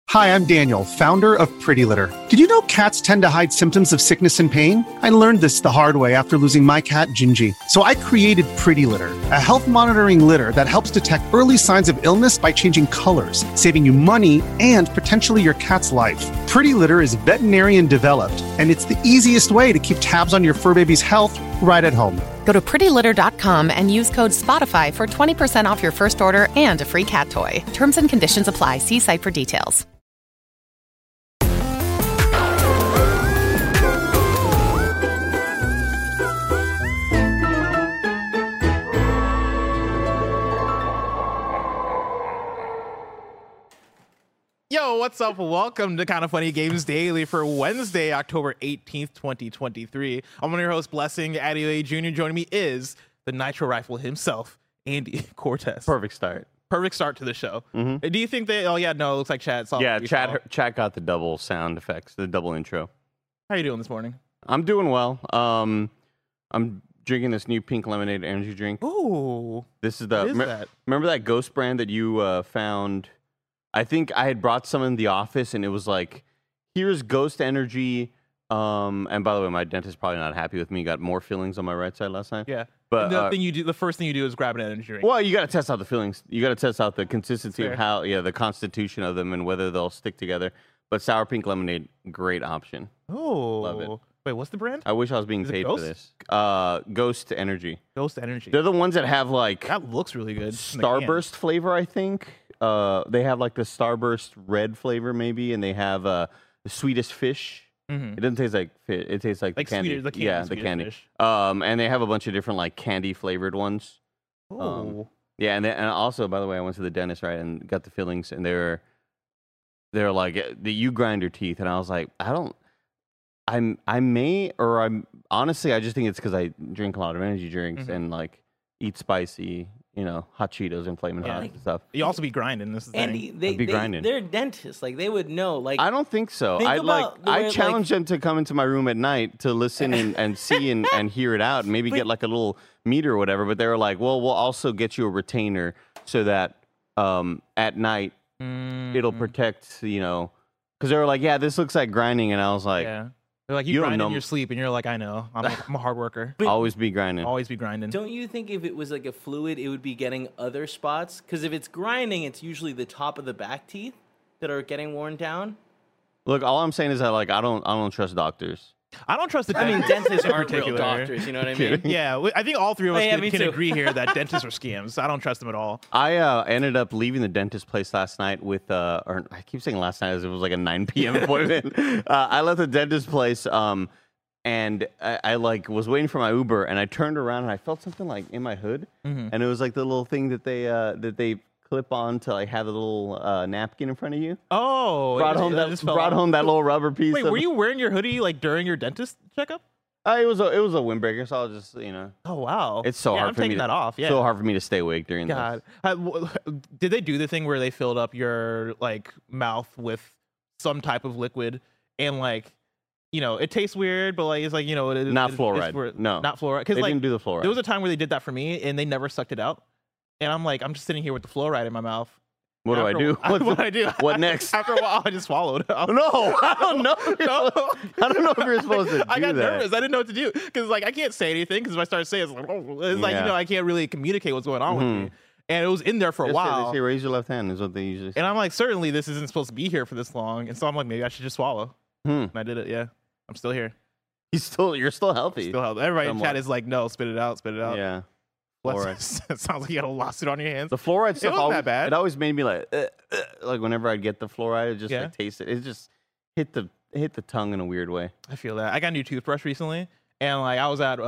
Hi, I'm Daniel, founder of Pretty Litter. Did you know cats tend to hide symptoms of sickness and pain? I learned this the hard way after losing my cat, Gingy. So I created Pretty Litter, a health monitoring litter that helps detect early signs of illness by changing colors, saving you money and potentially your cat's life. Pretty Litter is veterinarian developed, and it's the easiest way to keep tabs on your fur baby's health right at home. Go to prettylitter.com and use code SPOTIFY for 20% off your first order and a free cat toy. Terms and conditions apply. See site for details. Yo, what's up? Welcome to Kind of Funny Games Daily for Wednesday, October 18th, 2023. I'm one of your hosts, Blessing Adeoye Jr. Joining me is the Nitro Rifle himself, Andy Cortez. Perfect start. Perfect start to the show. Mm-hmm. Do you think they... Oh, yeah, no, it looks like Chad saw... Yeah, Chad got the double sound effects, the double intro. How you doing this morning? I'm doing well. I'm drinking this new pink lemonade energy drink. Ooh. This is the... What is that? Remember that Ghost brand that you found... I think I had brought some in the office, and it was like, here's Ghost Energy. And by the way, my dentist probably not happy with me. Got more fillings on my right side last time. Yeah. But the first thing you do is grab an energy drink. Well, you got to test out the fillings. You got to test out the consistency Fair. of how, the constitution of them and whether they'll stick together. But sour pink lemonade, great option. Oh. Love it. Wait, what's the brand? I wish I was being Is it paid for Ghost? this. Ghost Energy. Ghost Energy. They're the ones that have like That looks really good. Starburst flavor, I think. They have like the Starburst red flavor maybe, and they have the sweetest fish. Mm-hmm. It doesn't taste like fish. It tastes like the candy. Sweeter, the candy. Yeah, the Swedish candy. fish. And they have a bunch of different like candy flavored ones. Oh. Yeah, and also, by the way, I went to the dentist, right, and got the fillings, and they're like, you grind your teeth, and I was like, I'm honestly, I just think it's because I drink a lot of energy drinks Mm-hmm. and like eat spicy, hot Cheetos and Flamin' Hot and stuff. You also be grinding. This is the Andy, thing. they're dentists. Like, they would know. Like, I don't think so. Think I about the way, challenge them to come into my room at night to listen and see and hear it out, and maybe get like a little meter or whatever. But they were like, well, we'll also get you a retainer so that at night it'll protect, because they were like, yeah, this looks like grinding, and I was like, Yeah. They're like, you You don't grind know- in your sleep, and you're like, I know. I'm a hard worker. always be grinding. Always be grinding. don't you think if it was like a fluid, it would be getting other spots? Because if it's grinding, it's usually the top of the back teeth that are getting worn down. Look, all I'm saying is that like I don't trust doctors. I don't trust the I mean, dentists dentists in aren't real particular. doctors. You know what I mean? Yeah, I think all three of us Yeah, me can too. agree here that dentists are scams. I don't trust them at all. I ended up leaving the dentist place last night with, or I keep saying last night as it was like a 9 p.m. appointment. I left the dentist place, and I like was waiting for my Uber, and I turned around and I felt something like in my hood, and it was like the little thing that they clip on to like have a little napkin in front of you. Oh, Brought home that little rubber piece. Wait, were you wearing your hoodie like during your dentist checkup? It was a windbreaker, so I'll just Oh wow, it's so yeah, hard I'm for me taking to, that off. Yeah, so hard for me to stay awake during God, did they do the thing where they filled up your like mouth with some type of liquid and like it tastes weird, but like it's like Not fluoride. No. not fluoride. They Because like didn't do the fluoride. there was a time where they did that for me and they never sucked it out, and I'm just sitting here with the fluoride in my mouth. What do I do? What do I do? What next? After a while, I just swallowed. No, I don't know. I don't know if you're supposed to do that. I got nervous. I didn't know what to do because like I can't say anything because if I start saying it's like Yeah. I can't really communicate what's going on with me. And it was in there for a while. They say raise your left hand is what they usually say. And I'm like, certainly this isn't supposed to be here for this long. And so I'm like, maybe I should just swallow. And I did it. Yeah, I'm still here. You're still healthy. Still healthy. Everybody in Somewhat. chat is like, no, spit it out, spit it out. Yeah. Bless- it sounds like you got a lawsuit on your hands. The fluoride stuff wasn't that bad. It always made me like whenever I'd get the fluoride, it just Yeah. like taste it. It just hit the tongue in a weird way. I feel that. I got a new toothbrush recently, and like I was at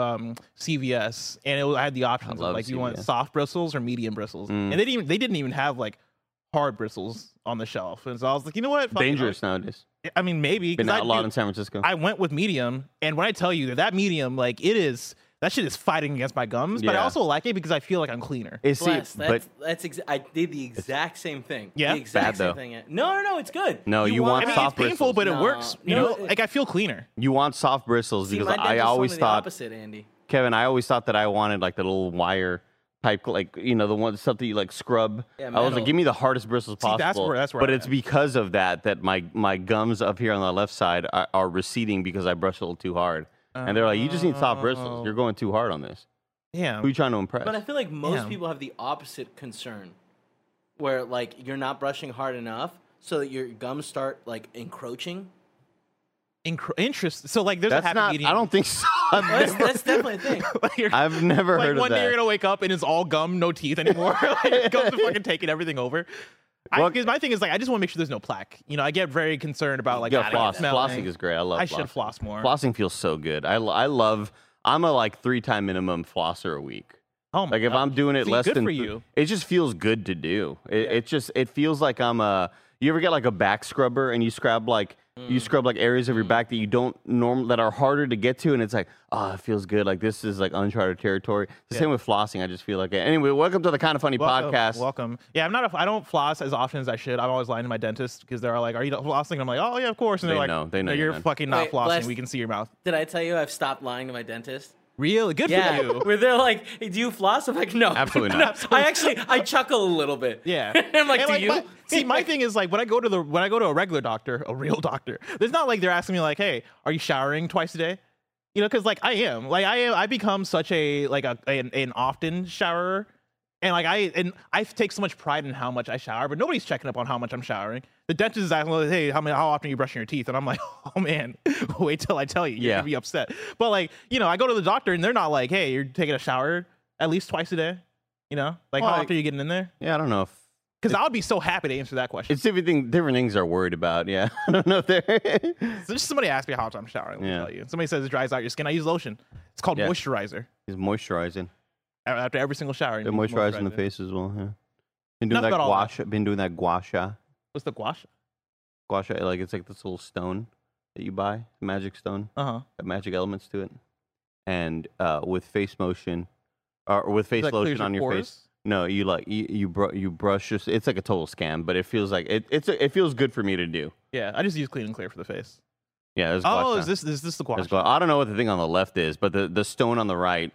CVS, and I had the options of love like, you want CVS. soft bristles or medium bristles, and they didn't even have like hard bristles on the shelf, and so I was like, you know what? Fuck it. Dangerous nowadays. I mean, maybe. 'cause Been I outlawed do- in San Francisco. I went with medium, and when I tell you that medium, like that shit is fighting against my gums, but I Yeah. also like it because I feel like I'm cleaner. See, Bless, but I did the exact same thing. Yeah? The exact Bad, same though. thing. No, it's good. No, you want I mean, soft it's painful, bristles. but it No, works. no, Like I feel cleaner. you want soft bristles See, because my I dentist always told me thought, the opposite, Andy. Kevin, I always thought that I wanted like the little wire type, like, you know, the one stuff that you like scrub. Yeah, I was like, metal. give me the hardest bristles See, possible. that's where but I'm it's at. because of that my gums up here on the left side are receding because I brush a little too hard. And they're like, you just need soft bristles. You're going too hard on this. Yeah. Who are you trying to impress? But I feel like most Yeah. people have the opposite concern, where like you're not brushing hard enough, so that your gums start like encroaching. Interest. So like, there's a That's happy not. medium. I don't think so. That's definitely a thing. Like, you're- I've never like heard one of day you're that. gonna wake up and it's all gum, no teeth anymore. Like, gums are fucking taking everything over. Well, Because my thing is like, I just want to make sure there's no plaque. You know, I get very concerned about like Yeah, floss. smelling. Flossing is great. I love. I flossing. should floss more. Flossing feels so good. I love. I'm a like 3-time minimum flosser a week. Oh my Like if God. I'm doing it See, less good than, for you. it just feels good to do. It feels like I'm a. You ever get like a back scrubber and you scrub like areas of your back that you don't that are harder to get to, and it's like, oh, it feels good. Like this is like uncharted territory. The same with flossing. I just feel like it. Anyway, welcome to the Kind of Funny podcast. Welcome. Yeah, I don't floss as often as I should. I'm always lying to my dentist because they're like, "Are you not flossing?" And I'm like, "Oh yeah, of course." And They they're like, know. They know "No, you're you're not." fucking not Wait, flossing. Bless- We can see your mouth." Did I tell you I've stopped lying to my dentist? Really good Yeah, for you. where they're like, hey, "Do you floss?" I'm like, "No, Absolutely no." not. I chuckle a little bit. Yeah. I'm like, And, "Do you?" My thing is like when I go to a regular doctor, a real doctor, there's not like they're asking me like, "Hey, are you showering twice a day?" You know, because like I become such an often showerer, and I take so much pride in how much I shower, but nobody's checking up on how much I'm showering. The dentist is asking, like, "Hey, how often are you brushing your teeth?" And I'm like, "Oh man, wait till I tell you. You're Yeah. gonna be upset." But like, you know, I go to the doctor and they're not like, "Hey, you're taking a shower at least twice a day." You know, like Well, how I- often are you getting in there? Yeah, I don't know if Because I would be so happy to answer that question. it's different things they're worried about. Yeah, I don't know if they're. So just somebody asked me how often I'm showering. Let me Yeah. tell you. Somebody says it dries out your skin. I use lotion. It's called Yeah. moisturizer. He's moisturizing. After every single shower, you They're need to moisturizing the moisturize it. face as well. Yeah. Been Enough doing that about all that. gua. Been doing that gua sha. What's the gouache? Gua sha, like it's like this little stone that you buy, magic stone, Uh-huh. got magic elements to it, and with face motion, or with face That clears lotion on your pores? face. No, you like you brush. It's like a total scam, but it feels like it feels good for me to do. Yeah, I just use Clean and Clear for the face. Yeah. There's gua Oh, sha. is this the There's gouache? I don't know what the thing on the left is, but the stone on the right,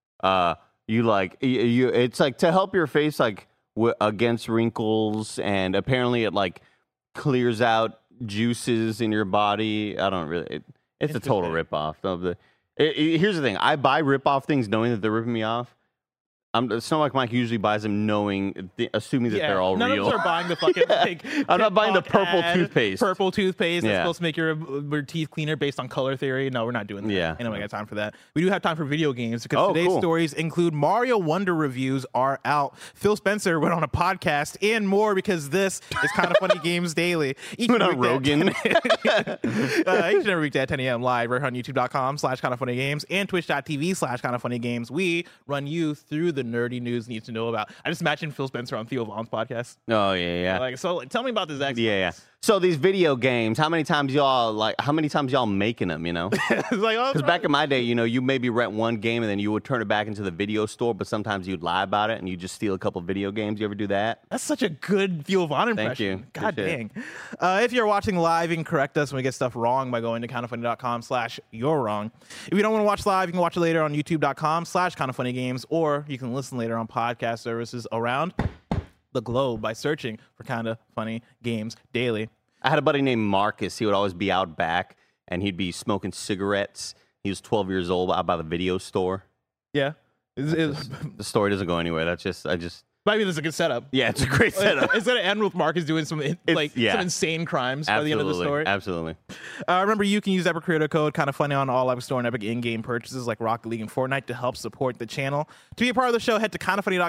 you like you it's like to help your face like against wrinkles, and apparently it like clears out juices in your body. I don't really. It's a total Interesting. ripoff of the. Here's the thing: I buy ripoff things knowing that they're ripping me off. It's not like Mike usually buys them assuming that they're all none real. of us are buying the fucking like. I'm not buying the TikTok purple ad, toothpaste. Purple toothpaste that's Yeah. supposed to make your teeth cleaner based on color theory. No, we're not doing that. Yeah. And we got time for that. We do have time for video games because Oh, today's cool. stories include Mario Wonder reviews are out. Phil Spencer went on a podcast and more because this is Kind of Funny Games Daily. Each Went on weekday at Rogan. each and every weekday at 10 a.m. live right on youtube.com/kindoffunnygames and twitch.tv/kindoffunnygames. We run you through the nerdy news you need to know about. I just imagine Phil Spencer on Theo Vaughn's podcast. Oh yeah. Tell me about this Xbox. Yeah. So these video games, how many times y'all making them, you know? It's like, oh, Because back in my day, you know, you maybe rent one game and then you would turn it back into the video store, but sometimes you'd lie about it and you just steal a couple video games. You ever do that? that's such a good Theo Vaughn impression. you. God Appreciate dang. If you're watching live, you can correct us when we get stuff wrong by going to kindoffunny.com/you're wrong. If you don't want to watch live, you can watch it later on youtube.com/kindoffunnygames, or you can listen later on podcast services around the globe by searching for Kinda Funny Games Daily. I had a buddy named Marcus. He would always be out back and he'd be smoking cigarettes. He was 12 years old out by the video store. Yeah. The story doesn't go anywhere. Maybe this is a good setup. Yeah, it's a great setup. It's gonna end with Marcus doing some some insane crimes by the end of the story. Absolutely. Remember, you can use Epic Creator Code Kind of Funny on all Epic Store and Epic in-game purchases like Rocket League and Fortnite to help support the channel. To be a part of the show, head to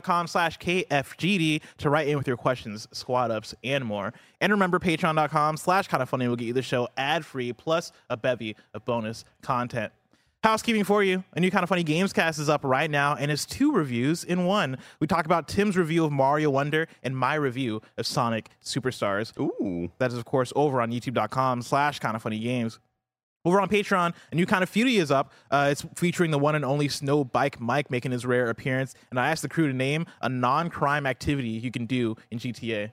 kindoffunny.com/KFGD to write in with your questions, squad ups, and more. And remember, patreon.com/kindoffunny will get you the show ad-free plus a bevy of bonus content. Housekeeping for you. A new Kind of Funny Games cast is up right now, and it's 2 reviews in 1. We talk about Tim's review of Mario Wonder and my review of Sonic Superstars. Ooh. That is, of course, over on youtube.com/kindoffunnygames. Over on Patreon, a new Kind of Feudy is up. It's featuring the one and only Snow Bike Mike making his rare appearance. And I asked the crew to name a non-crime activity you can do in GTA.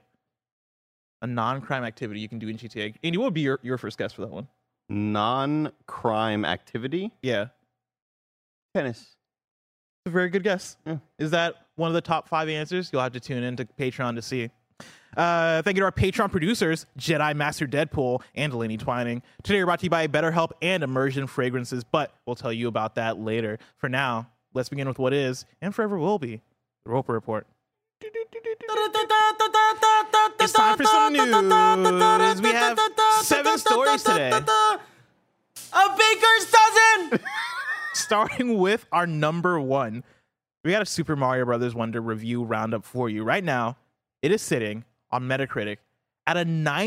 A non-crime activity you can do in GTA. Andy, what would be your first guess for that one? Non-crime activity? Yeah. Tennis. A very good guess. Yeah. Is that one of the top 5 answers? You'll have to tune in to Patreon to see. Thank you to our Patreon producers, Jedi Master Deadpool and Delaney Twining. Today we're brought to you by BetterHelp and Immersion Fragrances, but we'll tell you about that later. For now, let's begin with what is, and forever will be, the Roper Report. It's time for some news. We have 7 stories today. A baker's dozen! Starting with our number 1. We got a Super Mario Brothers Wonder review roundup for you. Right now, it is sitting on Metacritic at a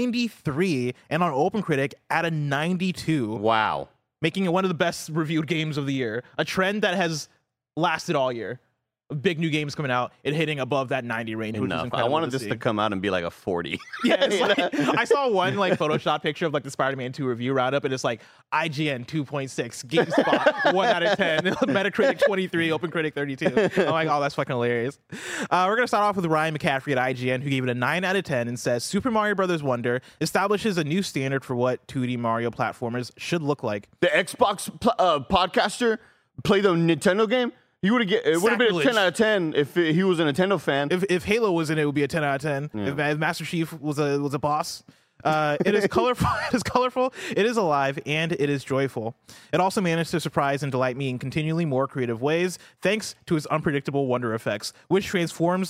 93 and on OpenCritic at a 92. Wow. Making it one of the best reviewed games of the year. A trend that has lasted all year. Big new games coming out, it hitting above that 90 range. Which is I wanted this to come out and be like a 40. Yeah, I saw one Photoshop picture of the Spider-Man 2 review roundup, and it's like IGN 2.6, GameSpot 1 out of 10, Metacritic 23, OpenCritic 32. I'm like, oh, that's fucking hilarious. We're gonna start off with Ryan McCaffrey at IGN, who gave it a 9 out of 10 and says Super Mario Bros. Wonder establishes a new standard for what 2D Mario platformers should look like. The Xbox podcaster play the Nintendo game. It would have been a 10 out of 10 if he was a Nintendo fan. If Halo was in it, it would be a 10 out of 10. Yeah. If Master Chief was a boss. It is colorful. It is colorful. It is alive, and it is joyful. It also managed to surprise and delight me in continually more creative ways, thanks to its unpredictable wonder effects, which transform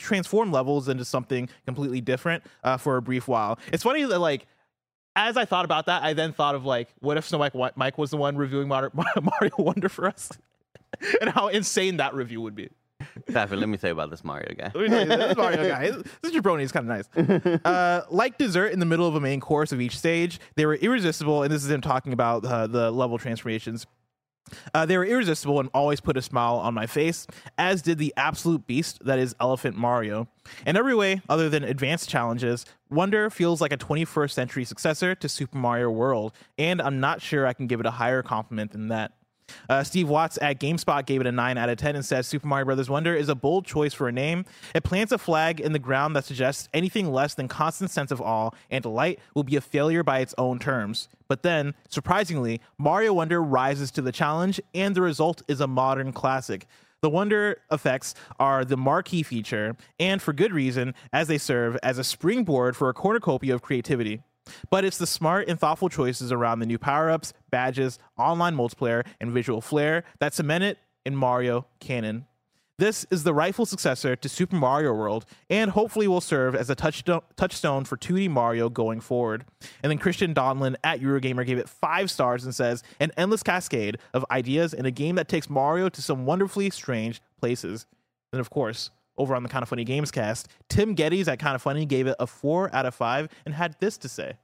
levels into something completely different for a brief while. It's funny that as I thought about that, I then thought of what if Snow Mike was the one reviewing Mario Wonder for us? And how insane that review would be. Stafford, let me tell you about this Mario guy. This Mario guy. This jabroni is kind of nice. Like dessert in the middle of a main course of each stage, they were irresistible, and this is him talking about the level transformations. They were irresistible and always put a smile on my face, as did the absolute beast that is Elephant Mario. In every way, other than advanced challenges, Wonder feels like a 21st century successor to Super Mario World, and I'm not sure I can give it a higher compliment than that. Steve Watts at GameSpot gave it a 9 out of 10 and says Super Mario Bros. Wonder is a bold choice for a name. It plants a flag in the ground that suggests anything less than constant sense of awe and delight will be a failure by its own terms. But then, surprisingly, Mario Wonder rises to the challenge, and the result is a modern classic. The Wonder effects are the marquee feature, and for good reason, as they serve as a springboard for a cornucopia of creativity. But it's the smart and thoughtful choices around the new power-ups, badges, online multiplayer, and visual flair that cement it in Mario canon. This is the rightful successor to Super Mario World, and hopefully will serve as a touchstone for 2D Mario going forward. And then Christian Donlin at Eurogamer gave it 5 stars and says, an endless cascade of ideas in a game that takes Mario to some wonderfully strange places. And of course, over on the Kind of Funny Games cast, Tim Geddes at Kind of Funny gave it a 4 out of 5 and had this to say.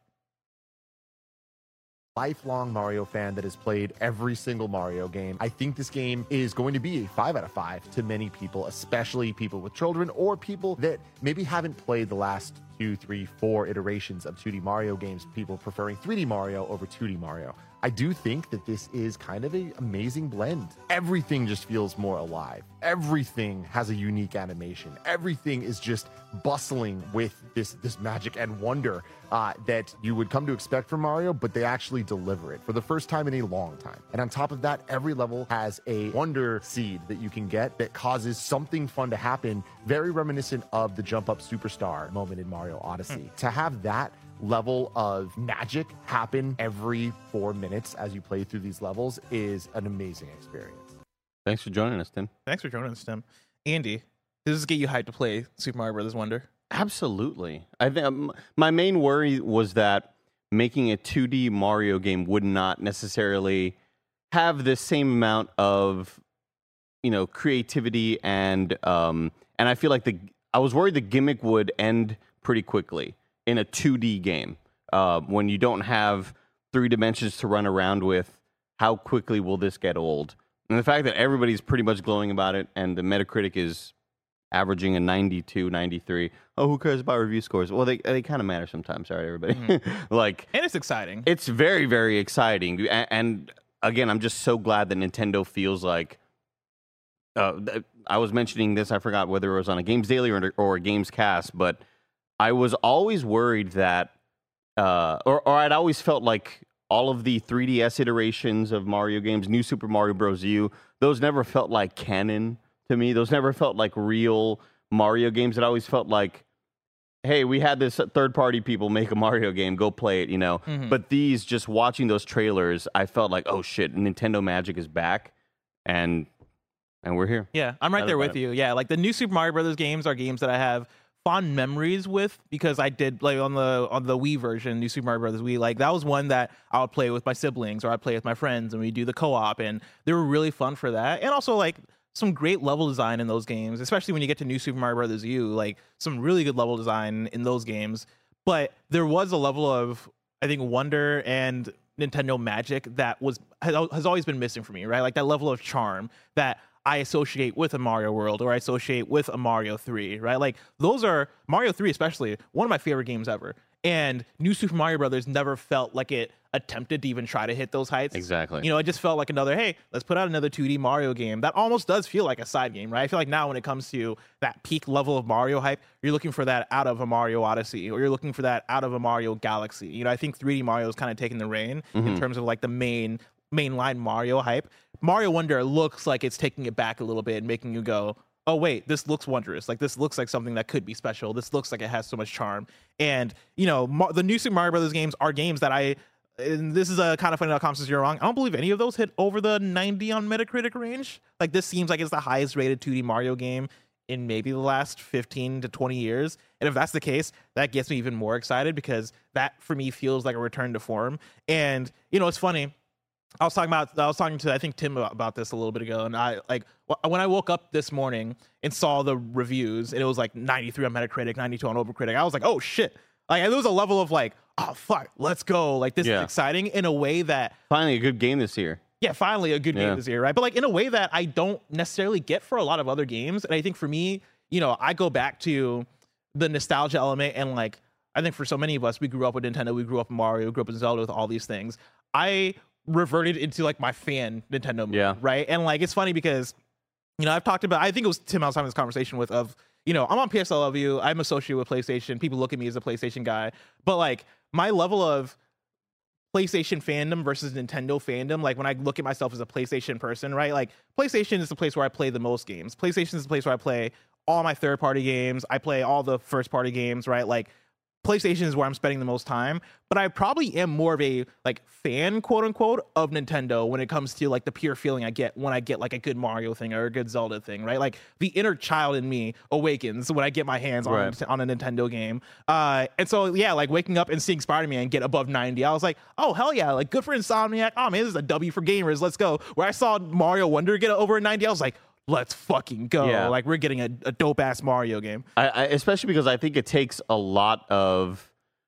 Lifelong Mario fan that has played every single Mario game. I think this game is going to be a 5 out of 5 to many people, especially people with children or people that maybe haven't played the last 2, 3, 4 iterations of 2D Mario games, people preferring 3D Mario over 2D Mario. I do think that this is kind of an amazing blend. Everything just feels more alive. Everything has a unique animation. Everything is just bustling with this magic and wonder that you would come to expect from Mario, but they actually deliver it for the first time in a long time. And on top of that, every level has a wonder seed that you can get that causes something fun to happen, very reminiscent of the Jump Up Superstar moment in Mario Odyssey. To have that level of magic happen every 4 minutes as you play through these levels is an amazing experience. Thanks for joining us, Tim. Thanks for joining us, Tim. Andy, does this get you hyped to play Super Mario Bros. Wonder? Absolutely. I think my main worry was that making a 2D Mario game would not necessarily have the same amount of, creativity and I feel like I was worried the gimmick would end pretty quickly in a 2D game when you don't have 3 dimensions to run around with. How quickly will this get old? And the fact that everybody's pretty much glowing about it and the Metacritic is averaging a 92, 93. Oh, who cares about review scores? Well, they kind of matter sometimes, right, everybody? Mm-hmm. And it's exciting. It's very, very exciting. And again, I'm just so glad that Nintendo feels like I was mentioning this, I forgot whether it was on a Games Daily or a Games Cast, but I was always worried that, or I'd always felt like all of the 3DS iterations of Mario games, New Super Mario Bros. U, those never felt like canon to me. Those never felt like real Mario games. It always felt like, hey, we had this third-party people make a Mario game, go play it, you know. But these, just watching those trailers, I felt like, oh shit, Nintendo Magic is back, and we're here. Yeah, I'm right there with you. Yeah, like the new Super Mario Brothers games are games that I have fond memories with because I did like on the Wii version, New Super Mario Brothers Wii. Like that was one that I would play with my siblings or I'd play with my friends, and we do the co-op, and they were really fun for that. And also like some great level design in those games, especially when you get to New Super Mario Brothers U. Like some really good level design in those games. But there was a level of, I think, wonder and Nintendo magic that has always been missing for me, right? Like that level of charm that I associate with a Mario World or I associate with a Mario 3, right? Like those are, Mario 3 especially, one of my favorite games ever. And New Super Mario Brothers never felt like it attempted to even try to hit those heights. Exactly. You know, it just felt like another, hey, let's put out another 2D Mario game. That almost does feel like a side game, right? I feel like now when it comes to that peak level of Mario hype, you're looking for that out of a Mario Odyssey, or you're looking for that out of a Mario Galaxy. You know, I think 3D Mario is kind of taking the reign in terms of like the mainline Mario hype. Mario Wonder looks like it's taking it back a little bit and making you go, oh wait, this looks wondrous. Like this looks like something that could be special. This looks like it has so much charm. And you know, the new Super Mario Brothers games are games that and this is a kind of funny.com says you're wrong. I don't believe any of those hit over the 90 on Metacritic range. Like this seems like it's the highest rated 2D Mario game in maybe the last 15 to 20 years. And if that's the case, that gets me even more excited because that for me feels like a return to form. And you know, it's funny. I was talking to I think Tim about this a little bit ago, and I like when I woke up this morning and saw the reviews, and it was like 93 on Metacritic, 92 on OpenCritic. I was like, oh shit! Like there was a level of like, oh fuck, let's go! Like this is exciting in a way that finally a good game this year. Yeah, finally a good game this year, right? But like in a way that I don't necessarily get for a lot of other games, and I think for me, you know, I go back to the nostalgia element, and like I think for so many of us, we grew up with Nintendo, we grew up with Mario, we grew up with Zelda, with all these things. I reverted into like my fan Nintendo mood, right? And like it's funny because, you know, I've talked about, I think it was Tim I was having this conversation with of, you know, I'm on PSLW, I'm associated with PlayStation, people look at me as a PlayStation guy, but like my level of PlayStation fandom versus Nintendo fandom, like when I look at myself as a PlayStation person, right? Like PlayStation is the place where I play the most games. PlayStation is the place where I play all my third party games. I play all the first party games, right? Like PlayStation is where I'm spending the most time, but I probably am more of a like fan, quote unquote, of Nintendo when it comes to like the pure feeling I get when I get like a good Mario thing or a good Zelda thing, right? Like the inner child in me awakens when I get my hands on a Nintendo game. And so, yeah, like waking up and seeing Spider-Man get above 90, I was like, oh, hell yeah, like good for Insomniac. Oh man, this is a W for gamers. Let's go. Where I saw Mario Wonder get over 90, I was like, let's fucking go. Yeah. Like we're getting a dope ass Mario game. I especially because I think it takes a lot of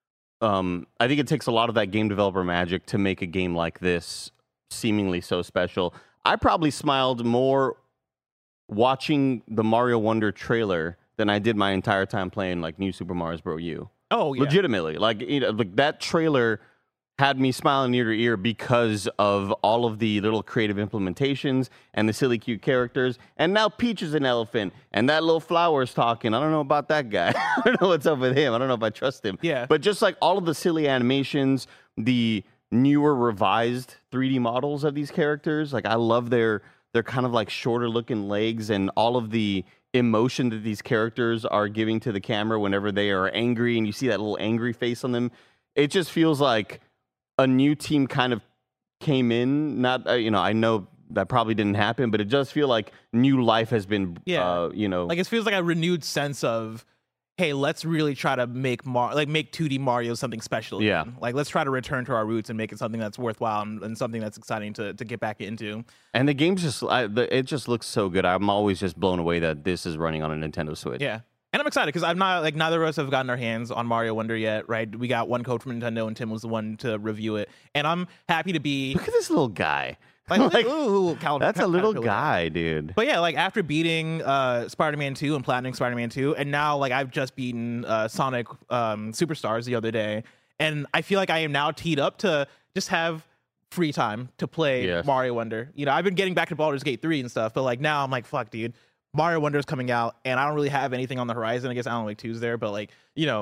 that game developer magic to make a game like this seemingly so special. I probably smiled more watching the Mario Wonder trailer than I did my entire time playing like New Super Mario Bros. U. Oh yeah. Legitimately. Like, you know, like that trailer had me smiling ear to ear because of all of the little creative implementations and the silly, cute characters. And now Peach is an elephant, and that little flower is talking. I don't know about that guy. I don't know what's up with him. I don't know if I trust him. Yeah. But just like all of the silly animations, the newer revised 3D models of these characters, like I love their kind of like shorter looking legs and all of the emotion that these characters are giving to the camera whenever they are angry, and you see that little angry face on them. It just feels like a new team kind of came in. Not, you know, I know that probably didn't happen, but it does feel like new life has been, you know. Like it feels like a renewed sense of, hey, let's really try to make make 2D Mario something special. Yeah. Again. Like let's try to return to our roots and make it something that's worthwhile and something that's exciting to get back into. And the game's just, it just looks so good. I'm always just blown away that this is running on a Nintendo Switch. Yeah. And I'm excited because I'm not like neither of us have gotten our hands on Mario Wonder yet, right? We got one code from Nintendo, and Tim was the one to review it. And I'm happy to be. Look at this little guy. Like, that's a little guy, dude. But yeah, like after beating Spider-Man 2 and platinum Spider-Man 2, and now like I've just beaten Sonic Superstars the other day, and I feel like I am now teed up to just have free time to play Mario Wonder. You know, I've been getting back to Baldur's Gate 3 and stuff, but like now I'm like, fuck, dude. Mario Wonder is coming out, and I don't really have anything on the horizon. I guess Alan Wake 2's there, but like, you know,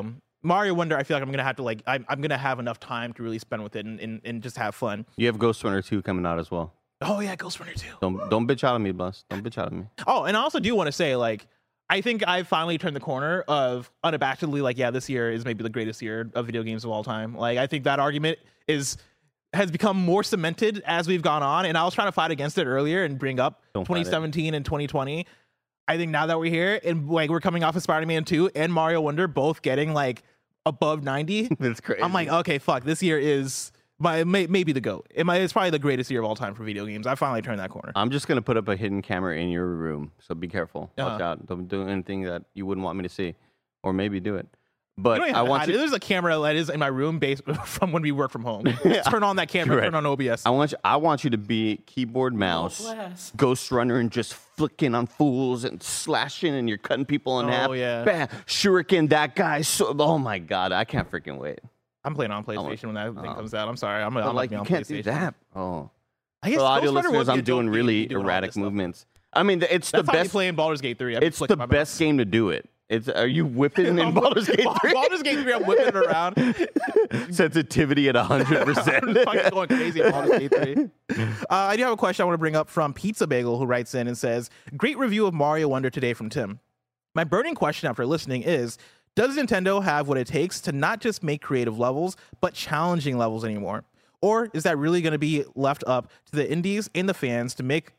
Mario Wonder, I feel like I'm gonna have to like I'm gonna have enough time to really spend with it and just have fun. You have Ghost Runner 2 coming out as well. Oh yeah, Ghost Runner 2. Don't bitch out of me, boss. Don't bitch out of me. Oh, and I also do want to say, like, I think I've finally turned the corner of unabashedly, like, yeah, this year is maybe the greatest year of video games of all time. Like, I think that argument has become more cemented as we've gone on. And I was trying to fight against it earlier and bring up 2017 and 2020. I think now that we're here and like we're coming off of Spider-Man 2 and Mario Wonder both getting like above 90. That's crazy. I'm like, okay, fuck, this year is maybe the GOAT. It's probably the greatest year of all time for video games. I finally turned that corner. I'm just going to put up a hidden camera in your room, so be careful. Watch out. Don't do anything that you wouldn't want me to see, or maybe do it. But I want you. There's a camera that is in my room based from when we work from home. Just turn on that camera, turn on OBS. I want you to be keyboard, mouse, Ghost Runner, and just flicking on fools and slashing, and you're cutting people in half. Oh, yeah. Bam, shuriken that guy. Oh, my God. I can't freaking wait. I'm playing on PlayStation when that thing comes out. I'm sorry. I'm like, you on can't PlayStation. do that. Oh. I guess For audio Ghost Runner listeners, would be I'm a doing dope really game doing all erratic this stuff. movements. I mean, it's the That's how you best. playing Baldur's Gate 3. It's the best game to do it. Are you whipping in Baldur's Gate 3? Baldur's Gate 3, I'm whipping it around. Sensitivity at 100%. I'm fucking going crazy at Baldur's Gate 3. I do have a question I want to bring up from Pizza Bagel, who writes in and says, great review of Mario Wonder today from Tim. My burning question after listening is, does Nintendo have what it takes to not just make creative levels, but challenging levels anymore? Or is that really going to be left up to the indies and the fans to make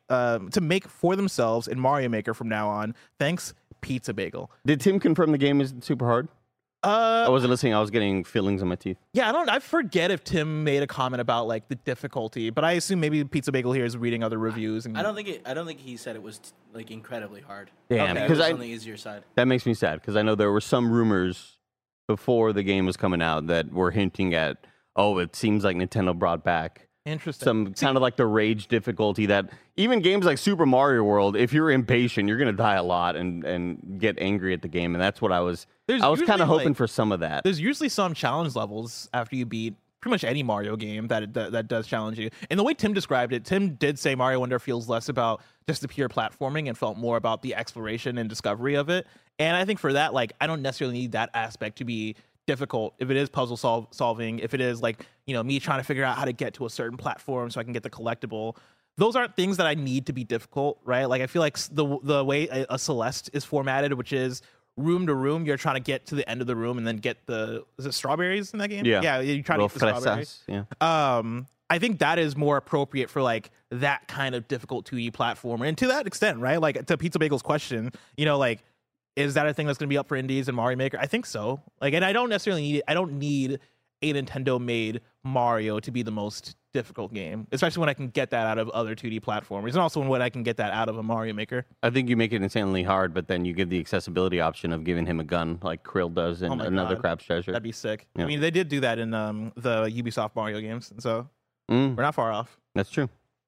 for themselves in Mario Maker from now on? Thanks, Pizza Bagel. Did Tim confirm the game isn't super hard? I wasn't listening. I was getting fillings in my teeth. Yeah, I forget if Tim made a comment about like the difficulty, but I assume maybe Pizza Bagel here is reading other reviews. And I don't think he said it was like incredibly hard. Damn, because on the easier side. That makes me sad because I know there were some rumors before the game was coming out that were hinting at, oh, it seems like Nintendo brought back interesting kind of like the rage difficulty that even games like Super Mario World, if you're impatient, you're gonna die a lot and get angry at the game, and that's what I was kind of hoping for some of that. There's usually some challenge levels after you beat pretty much any Mario game that does challenge you. And the way Tim described it, Tim did say Mario Wonder feels less about just the pure platforming and felt more about the exploration and discovery of it. And I think for that, like, I don't necessarily need that aspect to be difficult. If it is puzzle solving, if it is like, me trying to figure out how to get to a certain platform so I can get the collectible, those aren't things that I need to be difficult, right? Like, I feel like the way a Celeste is formatted, which is room to room, you're trying to get to the end of the room and then get is it strawberries in that game? Yeah, you try to get the strawberries. Yeah. I think that is more appropriate for like that kind of difficult 2D platformer, and to that extent, right? Like, to Pizza Bagel's question, like, is that a thing that's going to be up for indies and Mario Maker? I think so. Like, and I don't necessarily need it. I don't need a Nintendo-made Mario to be the most difficult game, especially when I can get that out of other 2D platformers, and also when I can get that out of a Mario Maker. I think you make it insanely hard, but then you give the accessibility option of giving him a gun like Krill does in Another Crab's Treasure. That'd be sick. Yeah. I mean, they did do that in the Ubisoft Mario games, so we're not far off. That's true.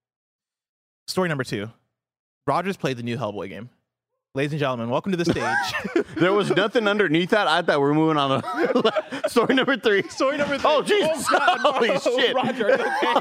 Story number 2. Rogers played the new Hellboy game. Ladies and gentlemen, welcome to the stage. There was nothing underneath that. I thought we were moving on to story number 3. Story number 3. Oh, Jesus. Holy shit. Roger, okay.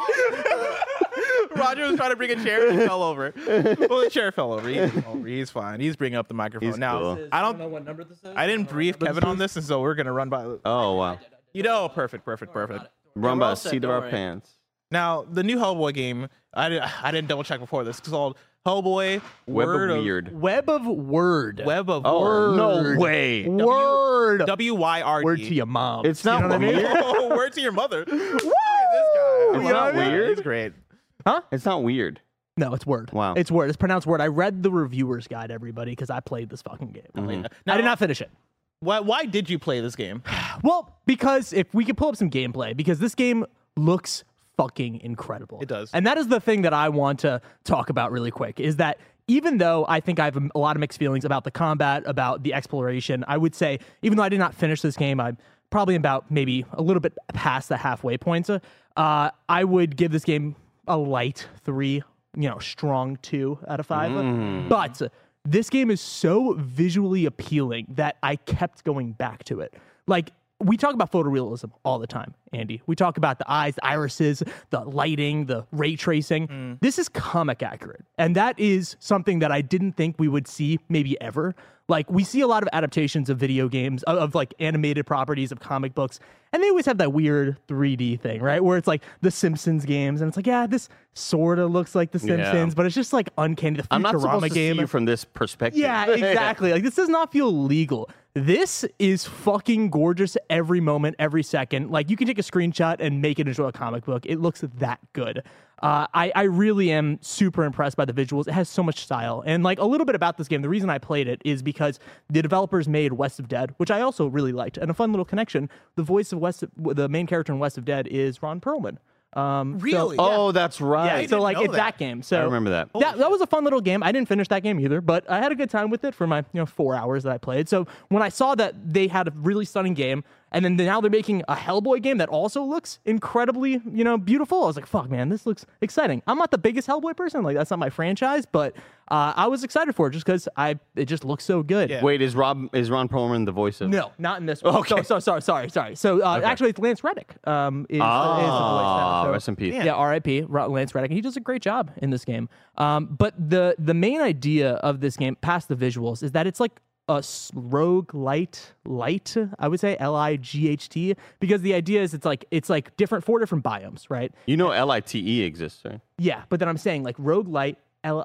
Roger was trying to bring a chair and he fell over. Well, the chair fell over. He's fine. He's bringing up the microphone. He's now, cool. I don't know what number this is. I didn't brief Kevin on this, and so we're going to run by. Oh, wow. Perfect. Run we're by all the set, seat of don't our worry. pants. Now, the new Hellboy game, I didn't double check before this. It's called Hellboy Web Word of Weird. Web of Word. Web of Oh, Word. no way. Word. WYRD. Word to your mom. It's not You know what I mean? weird. Oh, word to your mother. Woo! This guy. It's I not love that. weird? He's great. It's not weird. No, it's Word. Wow. It's Word. It's pronounced Word. I read the reviewer's guide, everybody, because I played this fucking game. Mm-hmm. I did not finish it. Why did you play this game? Well, because if we could pull up some gameplay, because this game looks fucking incredible. It does. And that is the thing that I want to talk about really quick, is that even though I think I have a lot of mixed feelings about the combat, about the exploration, I would say, even though I did not finish this game, I'm probably about maybe a little bit past the halfway point. I would give this game a light 3, strong 2 out of 5. But this game is so visually appealing that I kept going back to it. Like, we talk about photorealism all the time, Andy. We talk about the eyes, the irises, the lighting, the ray tracing. This is comic accurate. And that is something that I didn't think we would see maybe ever. Like, we see a lot of adaptations of video games, of like animated properties of comic books, and they always have that weird 3D thing, right? Where it's like the Simpsons games, and it's like, yeah, this sort of looks like the Simpsons, but it's just like uncanny. The I'm not supposed Futurama to game. see you from this perspective. Yeah, exactly. Like, this does not feel legal. This is fucking gorgeous every moment, every second. Like, you can take a screenshot and make it into a comic book. It looks that good. I really am super impressed by the visuals. It has so much style. And like a little bit about this game, the reason I played it is because the developers made West of Dead, which I also really liked. And a fun little connection, the voice of the main character in West of Dead is Ron Perlman. Really? Oh, that's right. Yeah, so like it's that game. So I remember that. That was a fun little game. I didn't finish that game either, but I had a good time with it for my 4 hours that I played. So when I saw that they had a really stunning game, and then now they're making a Hellboy game that also looks incredibly, beautiful, I was like, fuck, man, this looks exciting. I'm not the biggest Hellboy person. Like, that's not my franchise, but I was excited for it just because it just looks so good. Yeah. Wait, is Ron Perlman the voice of? No, not in this one. Okay. Sorry. So actually, it's Lance Reddick. Is the voice now. So, rest in peace. Yeah, R.I.P. Lance Reddick. And he does a great job in this game. But the main idea of this game, past the visuals, is that it's like a rogue light, I would say LIGHT, because the idea is it's like four different biomes, right? You know LITE exists, right? Yeah, but then I'm saying like rogue light,